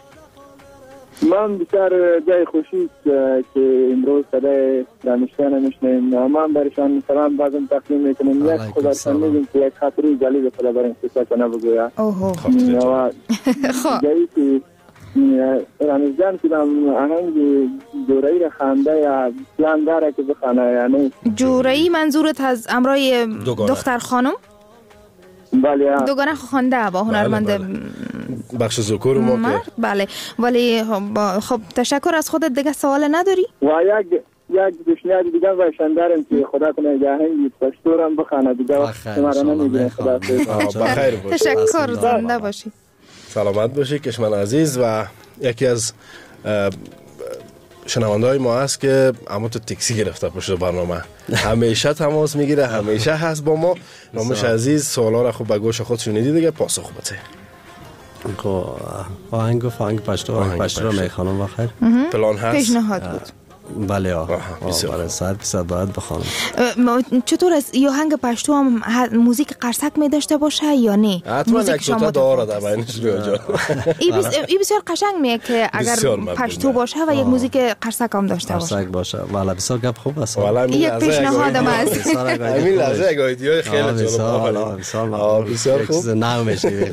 من بسیار جای خوشی که امروز صدای دانشجویان میشنیم. من برشان سلام بازم تقدیم میکنم. یک خدا سمیدیم که یک خاطری جالب خدا برای قصه کنه بگویا.
اوه
خب جایی که رامز جان که آهنگ جورایی را خانده یا پلان داره که بخانه یعنی
جورایی منظورت از امرای دختر خانم؟
بله
دوگانه خوانده با هنرمند
بخش ذکور ما که
بله. ولی خب تشکر از خودت. دیگه سوال نداری؟
و یک یک پیشنهاد دیگه باشن دارم که خدا کنه آهنگ پشتورم بخونه دیگه شما نمیگه. خدا
بخیر باش.
تشکر. زنده باشی.
سلامت باشی کشمن عزیز. و یکی از شنونده های ما هست که اما تو تکسی گرفته پشت برنامه همیشه تماس میگیره، همیشه هست با ما. رامش عزیز سوالا را خوب به گوش خود شنیدی دیگه پاسخ بده.
خب آهنگ و آهنگ پشتو آهنگ پشتو رو میخوانم بخیر.
پلان هست.
پیشنهاد بود.
بله آه بله صد درصد باید بخوانم.
چطور است یا هنگ پشتو هم موزیک قرصک می داشته باشه یا نه؟
حتما یک دوتا داره در بینش رویا جان.
این بسیار قشنگ میه که اگر پشتو باشه و یک موزیک قرصک هم داشته باشه.
قرصک باشه. والا بسیار گپ خوب است.
یک پیشنهادم است.
همین لحظه یک ایده خیلی جالب.
بسیار بسیار خوب. نه میشه.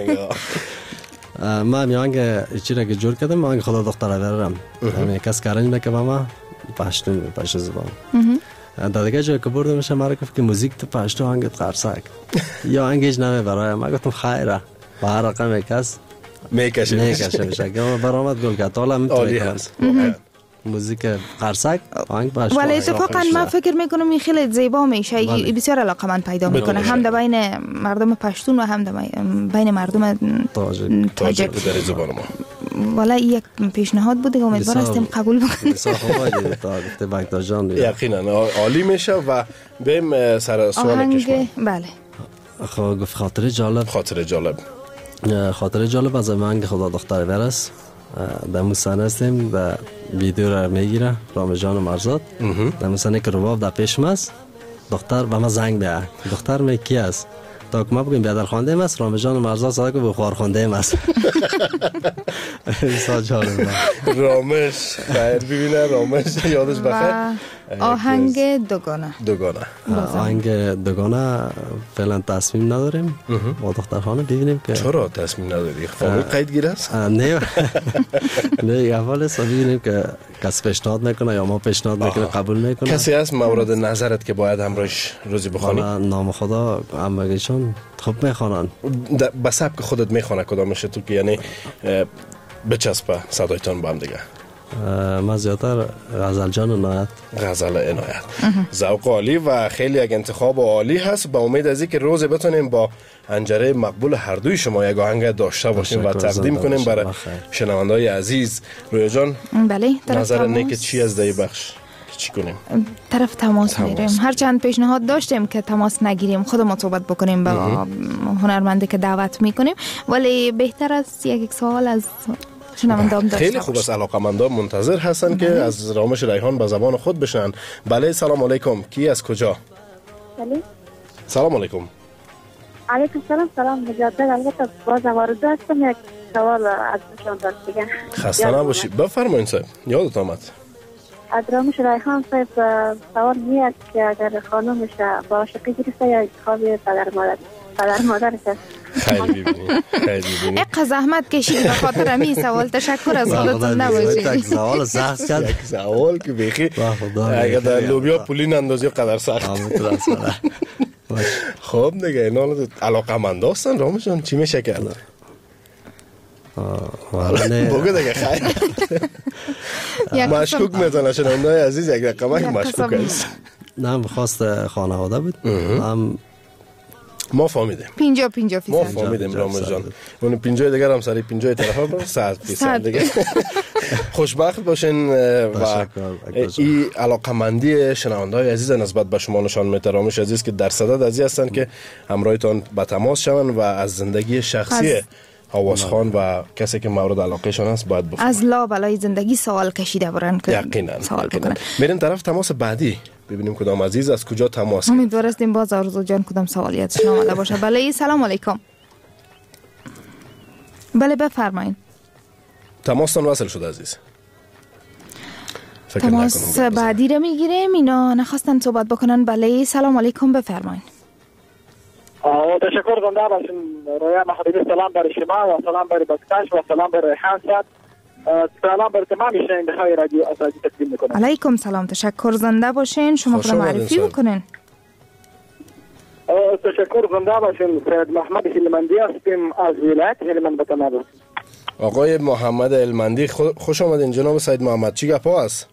من میانگ چیزی که جور کردم میانگ خدا دختره برم. همین کس کارنج میکنه ما پشتو پشت زبان. در دیگه جای که بردم میشه مرا گفت که موزیک تو پشتو هنگت قرصک یا هنگیش نمی برای ما گفتم خیره با هر رقم کس
میکشه
میکشه میشه که برآمد گل کرد حالا میتونی کنم موزیک قرصک هنگ پشتو.
ولی اتفاقا من فکر میکنم این خیلی زیبا میشه بسیار علاقه من پیدا میکنه هم در بین مردم پشتون و هم در بین مردم تاجیک
در زبان ما.
والا یک پیشنهاد بود که امیدوار هستیم قبول بکنیم.
بسیار خوبه تا گفته بکتر جان
یقینا عالی میشه و بریم سر سوال کشمن.
بله
خب گفت خاطر جالب
خاطر جالب
خاطر جالب از من خدا دختر ورس در موسانه هستیم و ویدیو را میگیره رامجان مرزاد در موسانه که رواب در پیشم است دختر به ما زنگ بیاره دختر می کی است تا که ما بگیم بیادر خانده است رامجان مرزاد صدا که بخوار خانده است ایسا جالب
رامش خیر ببینه رامش یادش بخیر
آهنگ دوگانه
دوگانه
آهنگ دوگانه فعلا تصمیم نداریم با دختر خانه ببینیم که
چرا تصمیم نداری؟ فامیل قید گیر است؟
نه نه اول است ببینیم که کسی پیشنهاد میکنه یا ما پیشنهاد میکنه قبول میکنه
کسی هست مورد نظرت که باید همراهش روزی بخوانی؟
نام خدا همگیشون خوب میخوانن
به سبک خودت میخوانه کدامشه تو که یعنی بچسبه صدایتان با هم دیگه؟
من زیادتر غزل جان عنایت
غزل عنایت ذوق عالی و خیلی یک انتخاب عالی هست با امید از اینکه روز بتونیم با حنجره مقبول هر دوی شما یک آهنگ داشته باشیم و تقدیم کنیم برای شنونده‌های عزیز. رویا جان
بله
نظر نیک چی از دی بخش چی کنیم؟
طرف تماس میریم. هر چند پیشنهاد داشتیم که تماس نگیریم خودمون صحبت بکنیم با هنرمندی که دعوت میکنیم ولی بهتر است یک یک سوال از
خیلی خوب است علاقه‌مندان منتظر هستن که از رامش ریحان به زبان خود بشنن. بله سلام علیکم کی از کجا؟
بله
سلام علیکم.
علیکم سلام سلام مجدد البته باز وارد هستم یک سوال از شما دارم دیگه
خسته نباشی بفرمایید صاحب یادت آمد
از رامش ریحان صاحب سوال میاد که اگر خانمش با عاشقی گرفته یا انتخاب پدر مادر پدر مادرش
خیلی ببینید خیلی ببینید
اقا زحمت کشید به خاطر امی سوال تشکر از خودتون نباشید
یک سوال سخت کرد
یک سوال که بخی اگر در لوبیا پولین اندازی قدر سخت خب دیگه اینا علاقه‌مند هستن رامشان چی میشه کرد بگو دیگه خیر مشکوک میزنه شنونده عزیز یک رقمک مشکوک است
نه بخواست خانواده بود هم
ما فهمیدیم
پینجا پینجا فیصد
ما فهمیدیم رامز جان اون پینجای دیگر هم سری پینجای طرف هم صد فیصد دیگه خوشبخت باشین و این علاقمندی شنونده‌های عزیز نسبت به شما نشان میده رامش عزیز که در صدد عزیز هستن که همراهتان به تماس شون و از زندگی شخصی حواس خان و کسی که مورد علاقه شون است باید بفهمن
از لا بلای زندگی سوال کشیده برن که
یقینا سوال بکنن. میریم طرف تماس بعدی ببینیم کدام عزیز از کجا تماس کرد.
امیدوار هستیم باز آرزو جان کدام سوالیت شما آمده باشه. بله سلام علیکم. بله بفرمایید.
تماستان وصل شد عزیز.
تماس بعدی رو میگیریم اینا نخواستن صحبت بکنن. بله سلام علیکم بفرمایید.
تشکر زنده باشین رویا محمدی سلام برای شما و سلام برای بکتاش و سلام برای ریحان صاحب سلام برای تمام شنونده‌های رادیو آزادی تقدیم میکنم.
علیکم سلام تشکر زنده باشین شما خود معرفی بکنین.
تشکر زنده باشین سید محمد هلمندی هستیم از ولایت هلمند به تمام.
آقای محمد هلمندی خوش آمدین جناب سید محمد چی گپا است؟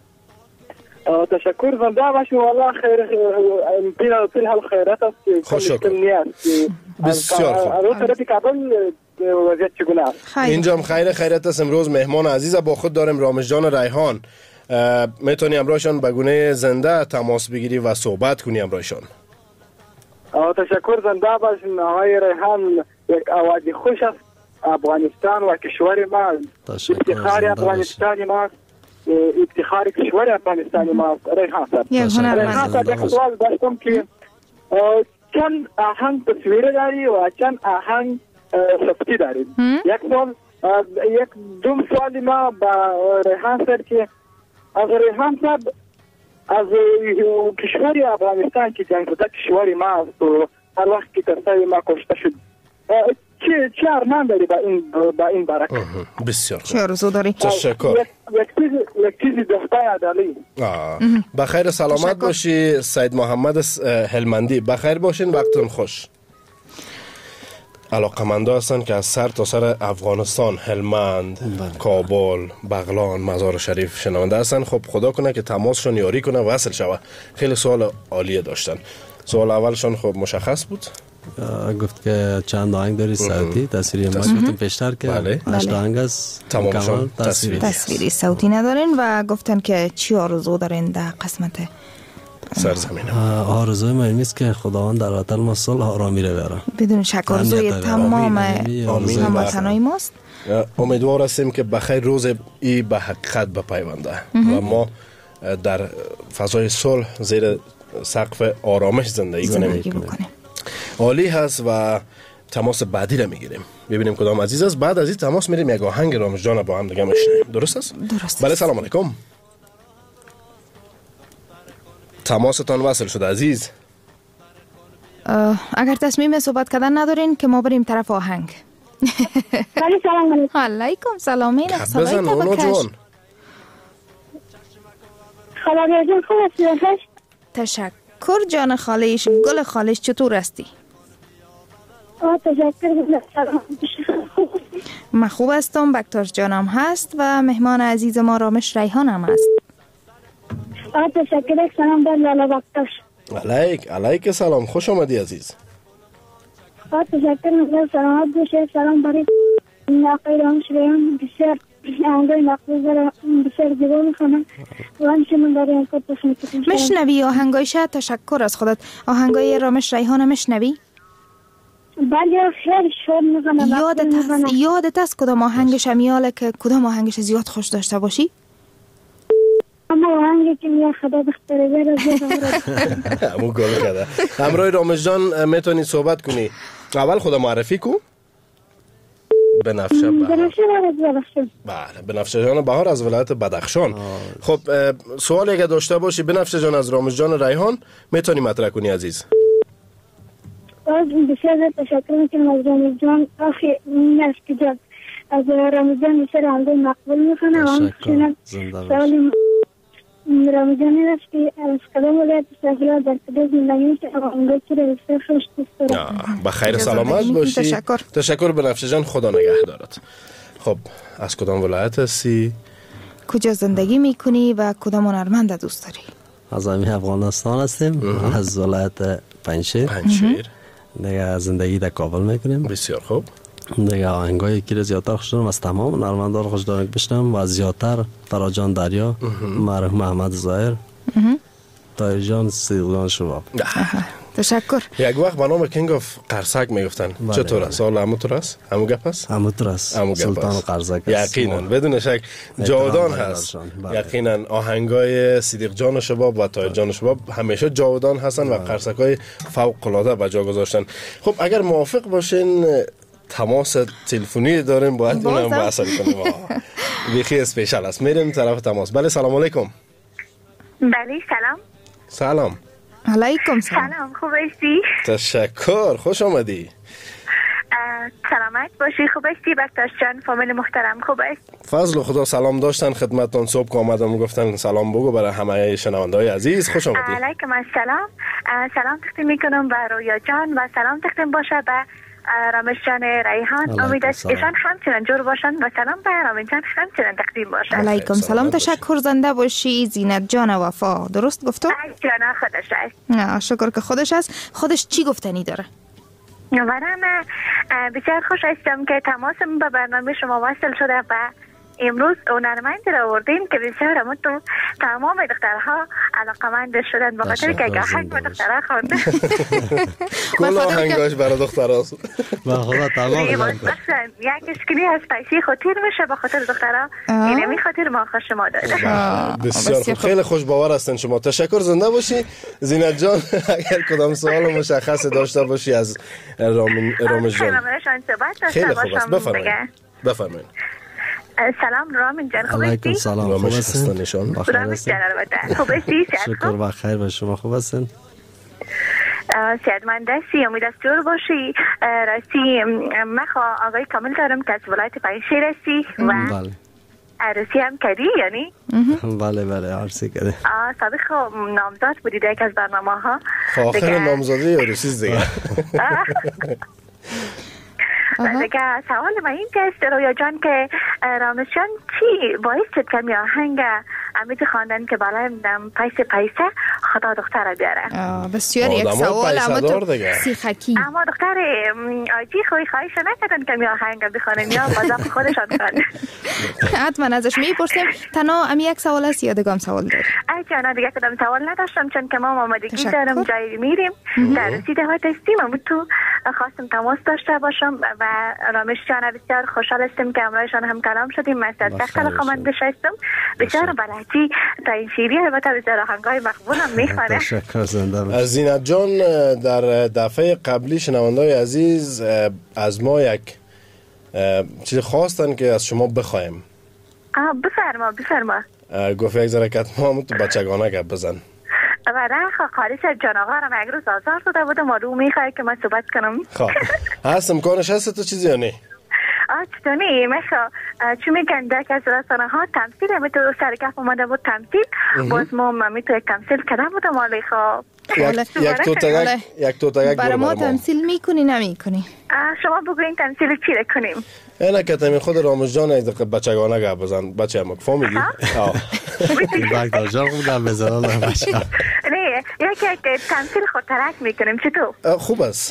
تشکر زنده باشین والله خیر بین طول حال خیرات است
خوش شکر بسیار خوب
از طرف کابل وضعیت چگونه است؟
اینجا هم خیر خیرت است. امروز مهمان عزیز با خود داریم رامش جان ریحان میتونی همراهشان به گونه زنده تماس بگیری و صحبت کنی همراهشان.
تشکر زنده باشین آقای ریحان یک آواز خوش است افغانستان و کشور ما افتخار افغانستان ما افتخار کشور افغانستان ما ریحان صاحب ریحان صاحب یک سوال داشتم که چند آهنگ تصویر داری و چند آهنگ صوتی داری. یک سوال یک دوم سوال ما با ریحان صاحب که از ریحان صاحب از کشور افغانستان که جنگ زده کشور ما است و هر وقت که ترسای ما کشته شد چه چه ارمان داری با این با این برک؟
بسیار
چه آرزو داری؟
تشکر.
یک چیز یک چیزی دختای عدالی.
بخیر سلامت باشی سید محمد هلمندی. بخیر باشین وقتتون خوش. علاقمندا هستن که از سر تا سر افغانستان، هلمند، کابل، بغلان، مزار شریف شنونده هستن. خب خدا کنه که تماسشون یاری کنه وصل شوه. خیلی سوال عالیه داشتن. سوال اولشون خب مشخص بود.
گفت که چند آهنگ داری صوتی تصویری ما گفتیم پیشتر که
بله.
هشت آهنگ است
تمامشون تصویری
تصویری صوتی ندارین و گفتن که چی آرزو دارین در قسمت
سرزمین؟
آرزوی من این است که خداوند در وطن ما صلح آرامی رو بیاره.
بدون شک آرزوی تمام هموطنای ماست.
امیدوار هستیم که بخیر روز ای به حقیقت بپیونده و ما در فضای صلح زیر سقف آرامش زندگی کنیم. عالی هست و تماس بعدی را میگیریم ببینیم کدام عزیز است. بعد از این تماس میریم یک آهنگ رامش جان با هم دیگه میشنیم. درست است؟
درست.
بله سلام علیکم. تماستان وصل شده عزیز.
اگر تصمیم صحبت کردن ندارین که ما بریم طرف آهنگ.
بله سلام علیکم.
علیکم سلام. این
صدای تو بکش.
خاله جان خوب هستی؟
تشکر جان خالش. گل خالش چطور هستی؟
آه تشکر.
من خوب هستم. بکتاش جانم هست و مهمان عزیز ما رامش ریحان هم هست.
آه تشکر. سلام بر لالا بکتاش.
علیک علیک سلام. خوش آمدی عزیز.
آه تشکر. نظر سلامت باشه. سلام برای آقای رامش ریحان. بسیار آهنگای مقبول داره. بسیار زیبا میخونن و همچنین برای این کار پسند کنم.
مشنوی آهنگایش؟ تشکر از خودت. آهنگای رامش ریحان مشنوی؟
بله خیلی شور میخونن.
یادت هست یادت است کدام آهنگش امیاله که کدام آهنگش زیاد خوش داشته باشی؟
اما آهنگی که میاد خدا بخطره بیاره.
همون گل کرده. همراه رامش جان میتونی صحبت کنی. اول خدا معرفی کو. بنفشه بهار.
بنفشه بهار.
بله بنفشه جان بهار از ولایت بدخشان. خب سوالی اگه داشته باشی بنفشه جان از رامش جان ریحان میتونی مطرح کنی عزیز.
از بسیار تشکر میکنم از رامش جان. آخی نفتی جان از رامش جان بسیار آهنگای مقبول میکنه و همچنین سوال رامش جان این است که از کدام ولایت سفلا در کدام زندگی میشه آهنگای که بسیار خوش دوست دارم.
بخیر سلامت باشی.
تشکر.
تشکر بنفشه جان. خدا نگه دارد. خب از کدام ولایت هستی؟
کجا زندگی میکنی و کدام هنرمند دوست داری؟
از همین افغانستان هستیم. از ولایت پنجشیر.
پنجشیر.
دیگه زندگی در کابل میکنیم.
بسیار خوب.
دیگه آهنگایی که زیادتر خوش دارم از تمام هنرمندا خوش دارم بشنوم و زیادتر فراجان دریا، مرحوم محمد ظاهر، طاهر جان، صدیق جان شباب.
تشکر.
یک وقت به نام کینگ اف قرصک میگفتن. چطور است؟ حالا همونطور است؟ همو گپ است؟
همونطور است. سلطان قرصک است.
یقینا بدون شک جاودان هست. یقینا آهنگای صدیق جان شباب و طاهر جان شباب همیشه جاودان هستن و قرصکای فوق العاده به جا گذاشتن. خب اگر موافق باشین تماس تلفنی داریم باید اونم بحث کنیم. بیخی اسپیشال است. میریم طرف تماس. بله سلام علیکم.
بله سلام.
سلام.
علیکم سلام.
سلام خوب هستی؟
تشکر. خوش آمدی.
سلامت باشی. خوب هستی بکتاش جان؟ فامیل محترم خوب است؟
فضل خدا سلام داشتن خدمتتون. صبح که آمدم گفتن سلام بگو برای همه شنونده‌های عزیز. خوش آمدی.
علیکم السلام. سلام تقدیم میکنم به رویا جان و سلام تقدیم باشه به رامش جان ریحان. امید است ایشان همچنان جور باشن و سلام به رامش جان همچنان تقدیم باشه.
علیکم سلام. تشکر زنده باشی. زینت جان وفا درست گفتم؟
جان خودش است.
نه شکر که خودش است. خودش چی گفتنی داره؟
من بسیار خوش هستم که تماسم به برنامه شما وصل شده و امروز هنرمندی را آوردیم که بسیار همون تو تمام دخترها علاقمند شدن با خاطر که آهنگ با دخترها خونده.
کل آهنگاش برای دختراست.
با خدا تمام
مثلا یک اشکلی از پیسی خود تیر میشه با خاطر دخترها، اینه می خاطر ما خوش ما داده.
بسیار خوب، خیلی خوش باور هستن شما. تشکر، زنده باشی زینت جان. اگر کدام سوال مشخص داشته باشی از رامش جان. خیلی خوب است، بفرمایید بفرمایید.
سلام رامین جان، خوب هستی؟
سلام، خوب هستین؟
نشان
رامین جان البته خوب هستی؟
شکر و خیر و شما خوب هستین؟
سعادتمند هستی، امید است جور باشی. راستی من آقای کامل دارم که از ولایت پنجشیر هستی و
بله
عروسی هم کردی یعنی؟
بله بله عروسی کرده.
سابق نامزاد بودی در یک از برنامه ها.
آخر نامزادی یا عروسی دیگه.
دیگه سوال ما این که است رویا جان که رامز جان چی باعث شد که می آهنگ امیت خواندن که بالا پیسه پیسه خدا دختر بیاره؟
بسیار یک سوال اما تو سیخکی.
اما دختر آجی خوی خواهیش نکردن که می آهنگ بخوانن یا بازم خودشان خواند.
حتما ازش میپرسیم. تنها امی یک سوال است یا دگام سوال داری؟
ای جانا دیگه کدام سوال نداشتم چون که ما آمادگی دارم جایی میریم در رسیده های تستیم. اما تو خواستم تماس داشته باشم و رامش جان بسیار خوشحال هستم که امروزشان هم کلام شدیم. من از تخت علاقمند هستم بسیار بلحجی تا این شیری البته بسیار آهنگای مقبول هم میخوانه.
تشکر، زنده باشید.
زینت جان در دفعه قبلی شنوندای عزیز از ما یک چیز خواستن که از شما بخوایم.
بفرما بفرما.
گفت یک ذرکت ما هم تو بچگانه گپ بزن.
و رخ خارج از جاناغارم یک روز آزار شده بودم و رو میخواه که من صحبت کنم.
خب هست امکانش هست تو چیزی یا نه؟
آه چطوری مثلا چون میگن در که از رسانه ها تمثیل همی تو سرگف اومده بود تمثیل باز ما همی تو یک تمثیل کرده بودم آلی خواب
یک توتگک یک توتگک
برای ما تمثیل میکنی نمیکنی؟
شما بگوین تمثیل چی رو کنیم؟
اینه که تمی خود رامز جان یک دقیقه بچگانه گپ بزن بچه هم فهمیدی؟ آه
بگدار جان بودم بزنان بچه
نه یک یک تمثیل خود ترک میکنیم چطور؟
خوب است.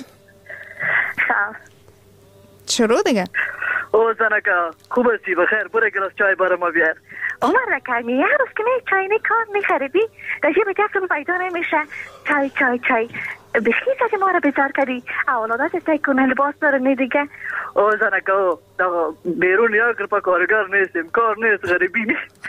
شروع دیگه.
او زنکا خوب هستی بخیر برای گلاس چای برای ما بیار.
عمر رکمی یه روز که نه چای نه کار نخریدی در جیب جفتم پیدا نمیشه. چای چای چای بخی که ما را بزار کردی اولادات استای کنه لباس داره نه دیگه.
او زنکا بیرون یا کرپا کارگر نیستیم کار نیست غریبی نیست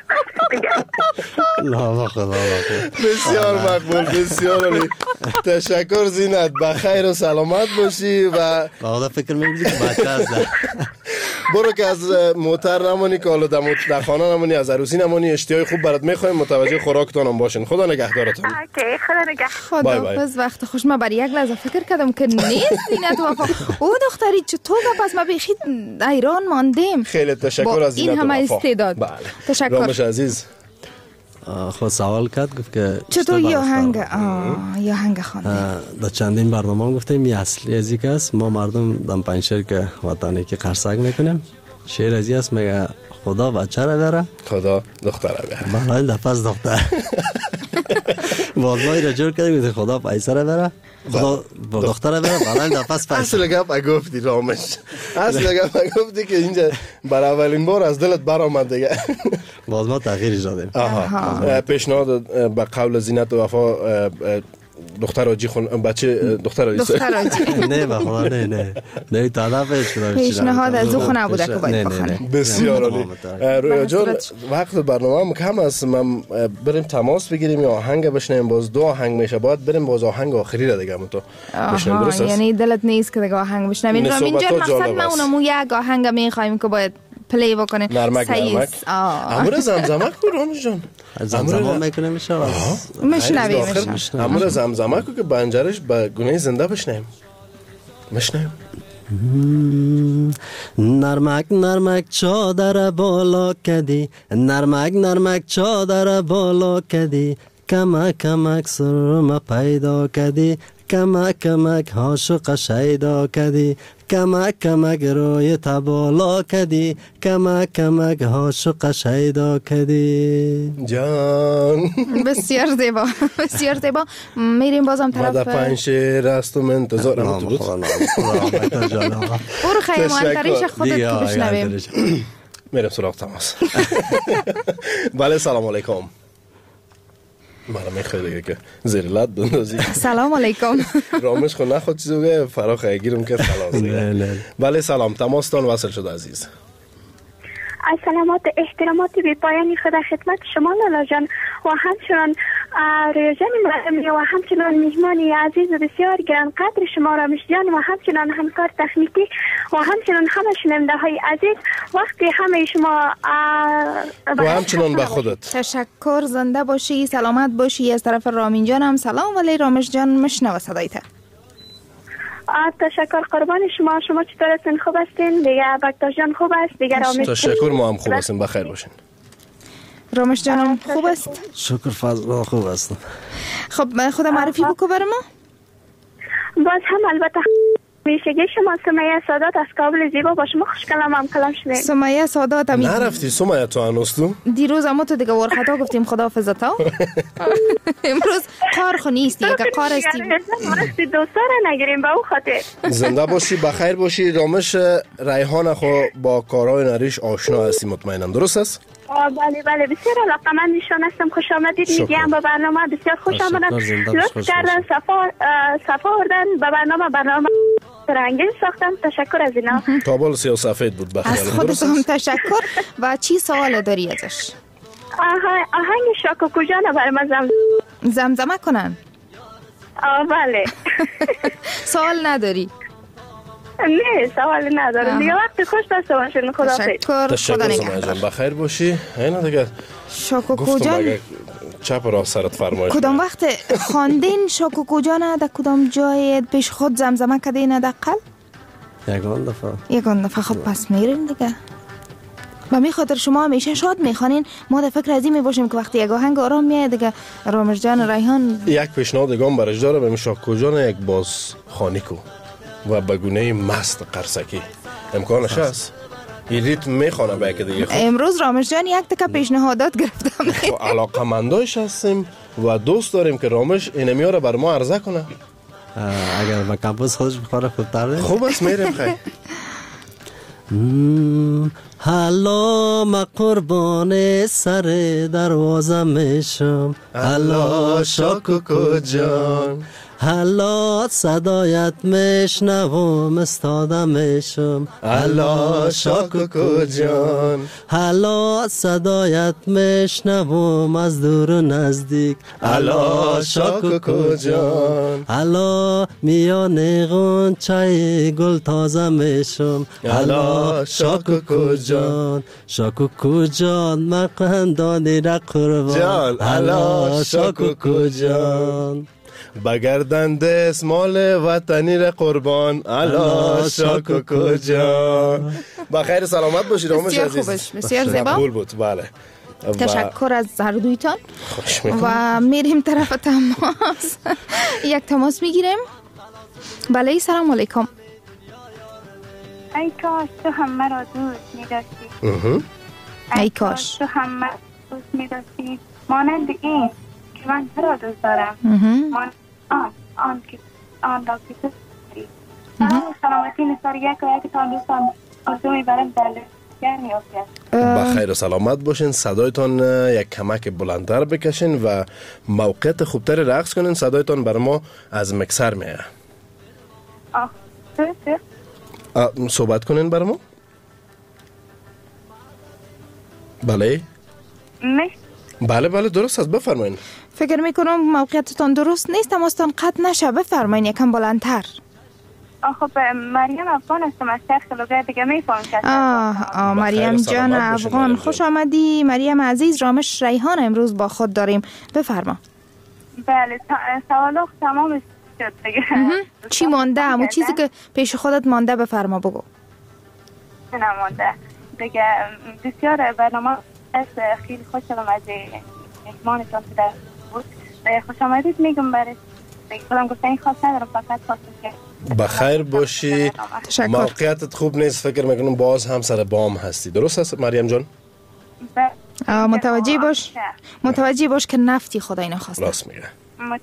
لا خدا
بسیار مقبول بسیار عالی. تشکر زینت بخیر و سلامت باشی و
خدا فکر می‌کنی که بچه هست
برو که از موتر نمانی که حالا در خانه نمانی از عروسی نمانی اشتیای خوب برات میخوایم متوجه خوراکتان هم باشین. خدا نگهدارتون.
اوکی خدا نگه.
خدا بس وقت خوش ما برای یک لحظه فکر کردم که نیست زینت وفا او دختری چطور پس ما بخید ایران ماندیم.
خیلی تشکر از
این همه استعداد.
بله.
تشکر
رامش عزیز
خود سوال کرد گفت که
چطور یا هنگ یا هنگ خانده
در چندین برنامه گفتیم می اصلی از یک است ما مردم دم پنجشیر که وطنی که قرصک میکنیم شعر از است میگه خدا بچه را بره
خدا دختر را بره
بله دفعه دختر والمایی را جور کرده خدا پیسه را بره خدا دختر را بره بله دفعه پیسه
اصل گپ گفتی رامش اصل گپ گفتی که اینجا برای اولین بار از دلت برآمد دیگه
باز ما تغییرش دادیم
پیشنهاد به قول زینت و وفا دختر آجی خون بچه دختر آجی
دختر آجی نه بخدا نه نه نه طرفش
پیشنهاد از او خونه بوده که باید بخونه
بسیار عالی. رویا جان وقت برنامه هم کم است من بریم تماس بگیریم یا آهنگ بشنیم باز دو آهنگ میشه باید بریم باز آهنگ آخری را دیگه تو بشنیم درست است
یعنی دلت نیست که دیگه آهنگ بشنیم اینجا مقصد ما اونمو یک آهنگ میخوایم که باید پلی بکنه
نرمک نرمک امور زمزمک کو رامش جان
زمزمه میکنه میشه
میشنویم
میشه امور زمزمک کو که بنجرش به گونه زنده بشنیم مشنیم
نرمک نرمک چادر بالا کدی نرمک نرمک چادر بالا کدی کمک کمک سرم پیدا کدی کمک کمک عاشق شیدا کدی کمک کمک روی تبالا کدی کمک کمک عاشق شیدا کدی
جان
بسیار زیبا بسیار زیبا میریم بازم طرف
ماده پنجشیر است و منتظرم تو بود
برو خیلی مهندریش خودت که بشنویم
میرم سراغ تماس. بله سلام علیکم. مرا میخوای دیگه که زیر لد بندازی.
سلام علیکم.
رامش خود نخواد چیزی بگه فراخ گیرم که خلاص دیگه. بله سلام تماستان وصل شد عزیز.
سلامات احترامات بی پایانی خدا خدمت شما لالا جان و همچنان ریاجان مرحمی و همچنان میهمانی عزیز و بسیار گران قدر شما رامش جان و همچنان همکار تکنیکی و همچنان همه شنونده های عزیز وقتی همه شما
و همچنان به خودت
تشکر. زنده باشی سلامت باشی. از طرف رامین جان هم سلام. ولی رامش جان مشنوه صدایت.
تشکر قربان شما. شما چطور هستین؟ خوب هستین؟ دیگه بکتر جان خوب است؟ دیگه رامش
تشکر ما هم خوب هستیم. بخیر باشین.
رامش جانم خوب است؟
شکر فضل خوب است.
خب خدا معرفی بکو بر ما.
باز هم البته میشگی شما سمیه سادات از کابل زیبا با شما خوش کلام هم کلام شدیم.
سمیه سادات هم
نرفتی سمیه تو انوستو؟
دیروز هم تو دیگه ورخطا گفتیم خداحافظ تا. امروز کار خو نیستی که کار استیم.
مرستی دوستاره نگیریم به او خاطر.
زنده باشی بخیر باشی. رامش ریحان خو با کارهای نریش آشنا هستی مطمئنم درست است؟
بله بله بسیار علاقمند ایشان هستم. خوش آمدید میگم به برنامه. بسیار خوش آمدن. لطف کردن صفا صفا آوردن به برنامه. برنامه رنگین ساختن. تشکر از اینا.
تابال سیاه سفید بود بخیر.
از خودتون تشکر. و چی سوال داری ازش؟
آهنگ شاکو کجانه برای ما زم
زمزمه کنن؟
آه بله.
سوال نداری؟
نه سوال ندارم دیگه. وقتی خوش داشته باشین. خدا
تشکر.
خدا نگهدار. بخیر باشی. اینا دیگه
شاکو جان
چپ را سرت فرمایش.
کدام وقت خواندین شاکو جان در کدام جای پیش خود زمزمه کردین حداقل؟
یگان دفعه.
یگان دفعه. خب پس میریم دیگه. به می خاطر شما همیشه شاد میخوانین. ما در فکر از این میباشیم که وقتی یک آهنگ آرام میاد دیگه رامش جان ریحان
یک پیشنهاد دیگه برش داره. به شاکو جان یک باز خانی کو و بگونه مست قرسکی امکانش هست. این ریتم میخوانه به یک دیگه.
امروز رامش جان یک تکه پیشنهادات گرفتم.
علاقمندایش هستیم و دوست داریم که رامش اینمیاره رو بر ما عرضه کنه.
اگر با کمپوس خودش بخوره خوب تره.
خوب است میریم خیلی.
حالا ما قربان سر دروازه میشم.
حالا شاکو جان.
حالا صدایت میشنوم استاده میشم.
حالا شاکو جان.
حالا صدایت میشنوم از دور و نزدیک.
حالا شاکو جان.
حالا میان غنچه گل تازه میشم.
حالا شاکو جان.
شاکو جان مقندانی را قربان.
حالا
شاکو جان.
بگردن دستمال وطنی را قربان. الا شاکو جان. بخیر سلامت باشید رامش عزیز.
بسیار خوبش. بسیار زیبا
بود. بله
تشکر از هر دویتان. و میریم طرف تماس. یک تماس میگیریم. بله سلام علیکم.
ای کاش تو هم مرا دوست می‌داشتی.
ای کاش
تو هم مرا دوست می‌داشتی مانند این که من تو را دوست دارم. من آن آن که آن را که تو داری. سلامتی نثار یک و یک تان دوستان آسو میبرم در لسگر میافتید.
بخیر و سلامت باشین. صدایتان یک کمک بلندتر بکشین و موقعیت خوبتر رقص کنین. صدایتان بر ما از مکسر میاد.
آه درسته؟
صحبت کنین بر ما. بله بله بله درست است. بفرمایین.
فکر میکنم موقعیتتان درست نیست. تماستان قطع نشه. بفرمایین یکم بلندتر.
خب مریم افغان هستم از شرق لوگر دیگه میفهم که
آه آه مریم جان افغان خوش آمدی. مریم عزیز رامش ریحان امروز با خود داریم. بفرما.
بله سوالو تمام شد دیگه.
چی مانده؟ همون چیزی که پیش خودت مانده بفرما بگو.
نمانده دیگه. بسیار برنامه از خیلی خوش شدم از مهمانتان که در بود. خوش آمدید میگم برای دیگه خودم گفتن این خواست ندارم فقط خواستم که
بخیر باشی. موقعیتت خوب نیست. فکر میکنم باز هم سر بام هستی. درست است مریم جان؟
متوجه باش متوجه باش که نفتی خدا اینو خواسته.
راست میگه.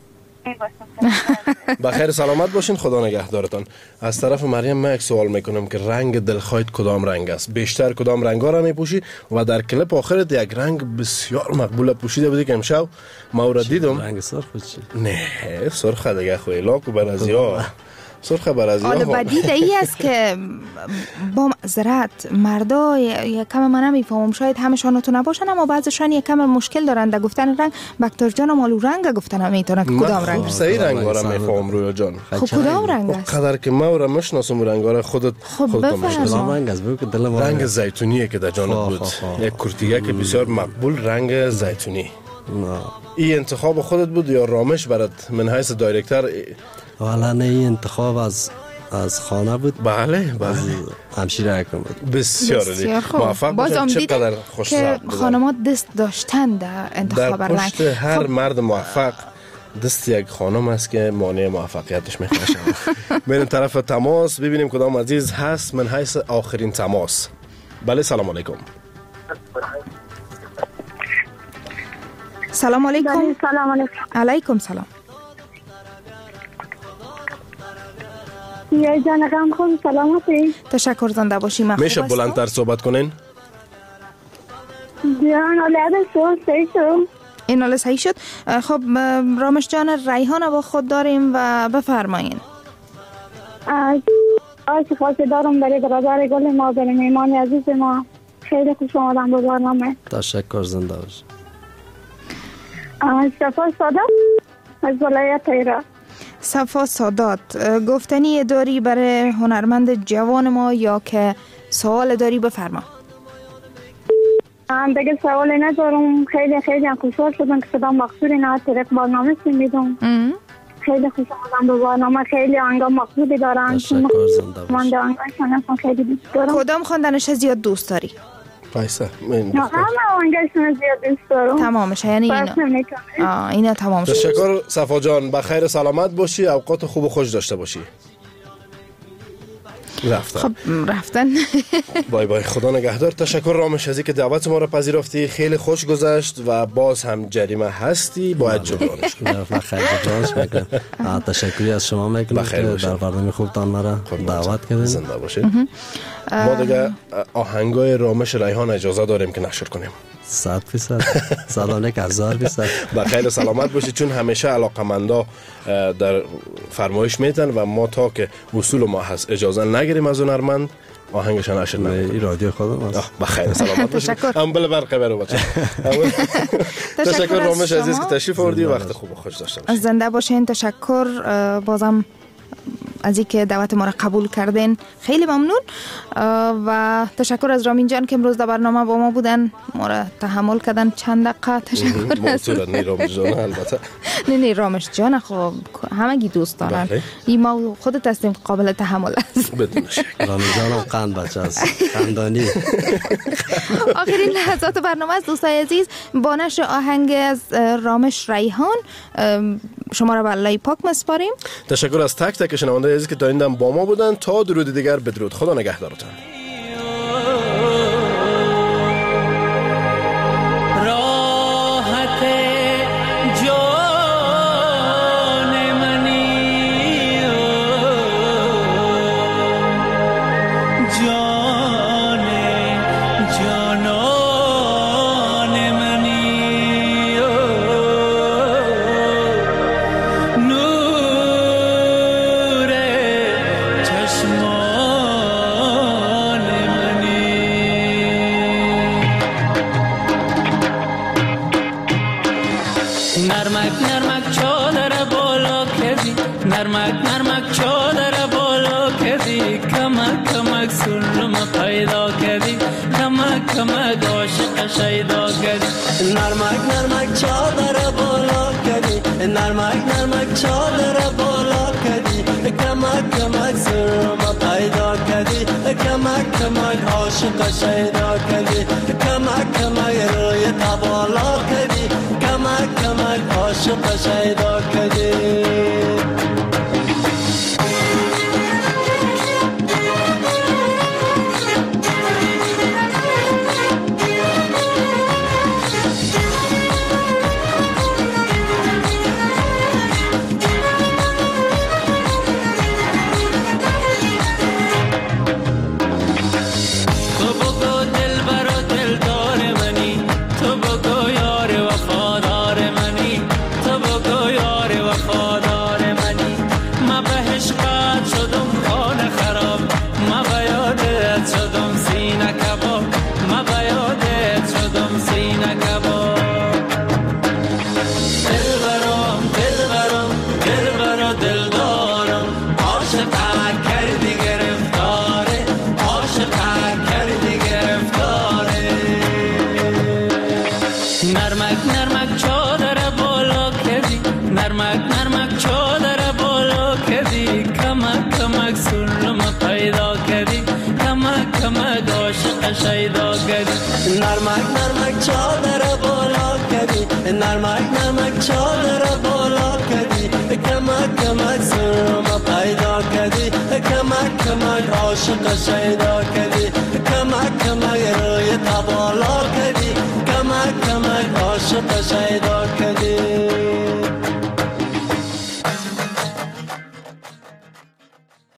بخیر سلامت باشین، خدا نگهدارتان. از طرف مریم من یک سوال میکنم که رنگ دلخواهت کدام رنگ است؟ بیشتر کدام رنگا را میپوشی؟ و در کلیپ آخرت یک رنگ بسیار مقبول پوشیده بودی که امشب ما را دیدم.
رنگ سرخ چی؟
نه سرخ دیگه خوی لاکو برازیا سرخ برازیا.
حالا بدید ای است که با معذرت مردا یک کم من نمیفهمم، شاید همشان تو نباشن اما بعضشان یک کم مشکل دارن در گفتن رنگ. بکتر جان مالو رنگ گفتن نمیتونه کدام رنگ؟
خب صحیح رنگ را میفهم رویا جان.
خب کدام رنگ است؟
قدر که ما را مشناسم رنگ را خودت خودت
بفرما.
رنگ است بگو دلم
رنگ زیتونیه که در جانت بود. یک کرتیگه که بسیار مقبول رنگ زیتونی. این انتخاب خودت بود یا رامش برات من حیث دایرکتر؟
والا نه، این انتخاب از از خانه بود.
بله بله
همشیره یکم بود.
بسیار موفق باشید. چقدر خوش
که خانمات دست داشتن در انتخاب رنگ.
در پشت هر خب. مرد موفق دست یک خانم است که مانع موفقیتش میخواد. بریم طرف تماس ببینیم کدام عزیز هست من حیث آخرین تماس. بله سلام علیکم.
سلام علیکم.
سلام علیکم.
علیکم سلام.
یه جانگم خون سلامتی.
تشکر زنده باشی.
میشه بلندتر صحبت کنین؟
جان اولاده شو صحیح شد.
این حالا صحیح شد. خب رامش جان ریحان با خود داریم و بفرمایین.
آی خواهش دارم برای برادر گل ما، برای میمان عزیز ما. خیلی خوش آمدن به برنامه.
تشکر زنده باش.
صفا سادات از ولایت ایران.
صفا سادات، گفتنی داری برای هنرمند جوان ما یا که سوال داری بفرما.
من دیگه سوالی ندارم. خیلی خیلی خوشحال شدم که صدا مقصودی نه ترک برنامه شنیدم. خیلی خوش آمدم به برنامه. خیلی آنگاه مقصودی دارن.
تشکر زنده باش.
من آنگاهشان خیلی دوست دارم.
کدام خواندنش زیاد دوست داری؟
پایسته
نه همه آنگاهشان زیاد دوست دارم.
تمامش یعنی اینا. اینا تمام شد.
تشکر صفا جان، بخیر سلامت باشی، اوقات خوب و خوش داشته باشی. رفتن.
خب رفتن.
بای بای، خدا نگهدار. تشکر رامش ازی که دعوت ما را پذیرفتی، خیلی خوش گذشت و باز هم جریمه هستی، باید جبرانش کنی.
بخیر جبرانش میکنم. تشکری از شما میکنم که در برنامه خوبتان مرا دعوت کردین.
زنده باشید. ما دیگه آهنگای رامش ریحان اجازه داریم که نشر کنیم.
صد فیصد سلام یک هزار فیصد.
بخیر سلامت باشید، چون همیشه علاقمندا در فرمایش میتن و ما تا که اصول ما هست اجازه نگیریم از هنرمند آهنگش نشر نکنیم.
این رادیو خودم است.
بخیر سلامت باشید. ام بله برقه برو بچه. تشکر رامش عزیز که تشریف آوردی، وقت خوب و خوش داشته باشید.
زنده باشین. تشکر بازم از اینکه دعوت ما را قبول کردین، خیلی ممنون. و تشکر از رامین جان که امروز در برنامه با ما بودن، ما را تحمل کردن چند دقیقه. تشکر از
نه رامش جان. البته
نه نه رامش جان خب همگی دوست دارن. این ما خودت هستیم قابل تحمل است.
بدون شک.
رامین جان قند بچه است، خندانی.
آخرین لحظات برنامه از دوستای عزیز با نشر آهنگ از رامش ریحان شما را به الله پاک مسپاریم.
تشکر از تک تک شنونده عزیز که تا این دم با ما بودن. تا درود دیگر بدرود. خدا نگهدارتان.
نرمک نرمک چادر بالا کردی، نرمک نرمک چادر بالا کردی، کمک کمک سرما پیدا کردی، کمک کمک عاشق شیدا کردی، کمک کمک روی تبالا کردی، کمک کمک عاشق شیدا کردی.
کمک سرم پیدا کردی کمک کمک عاشق شیدا کردی
نرمک نرمک چادر بالا کردی نرمک نرمک چادر بالا کردی کمک کمک سرم پیدا کردی کمک کمک عاشق شیدا کردی کمک کمک روی تا بالا کردی کمک کمک عاشق شیدا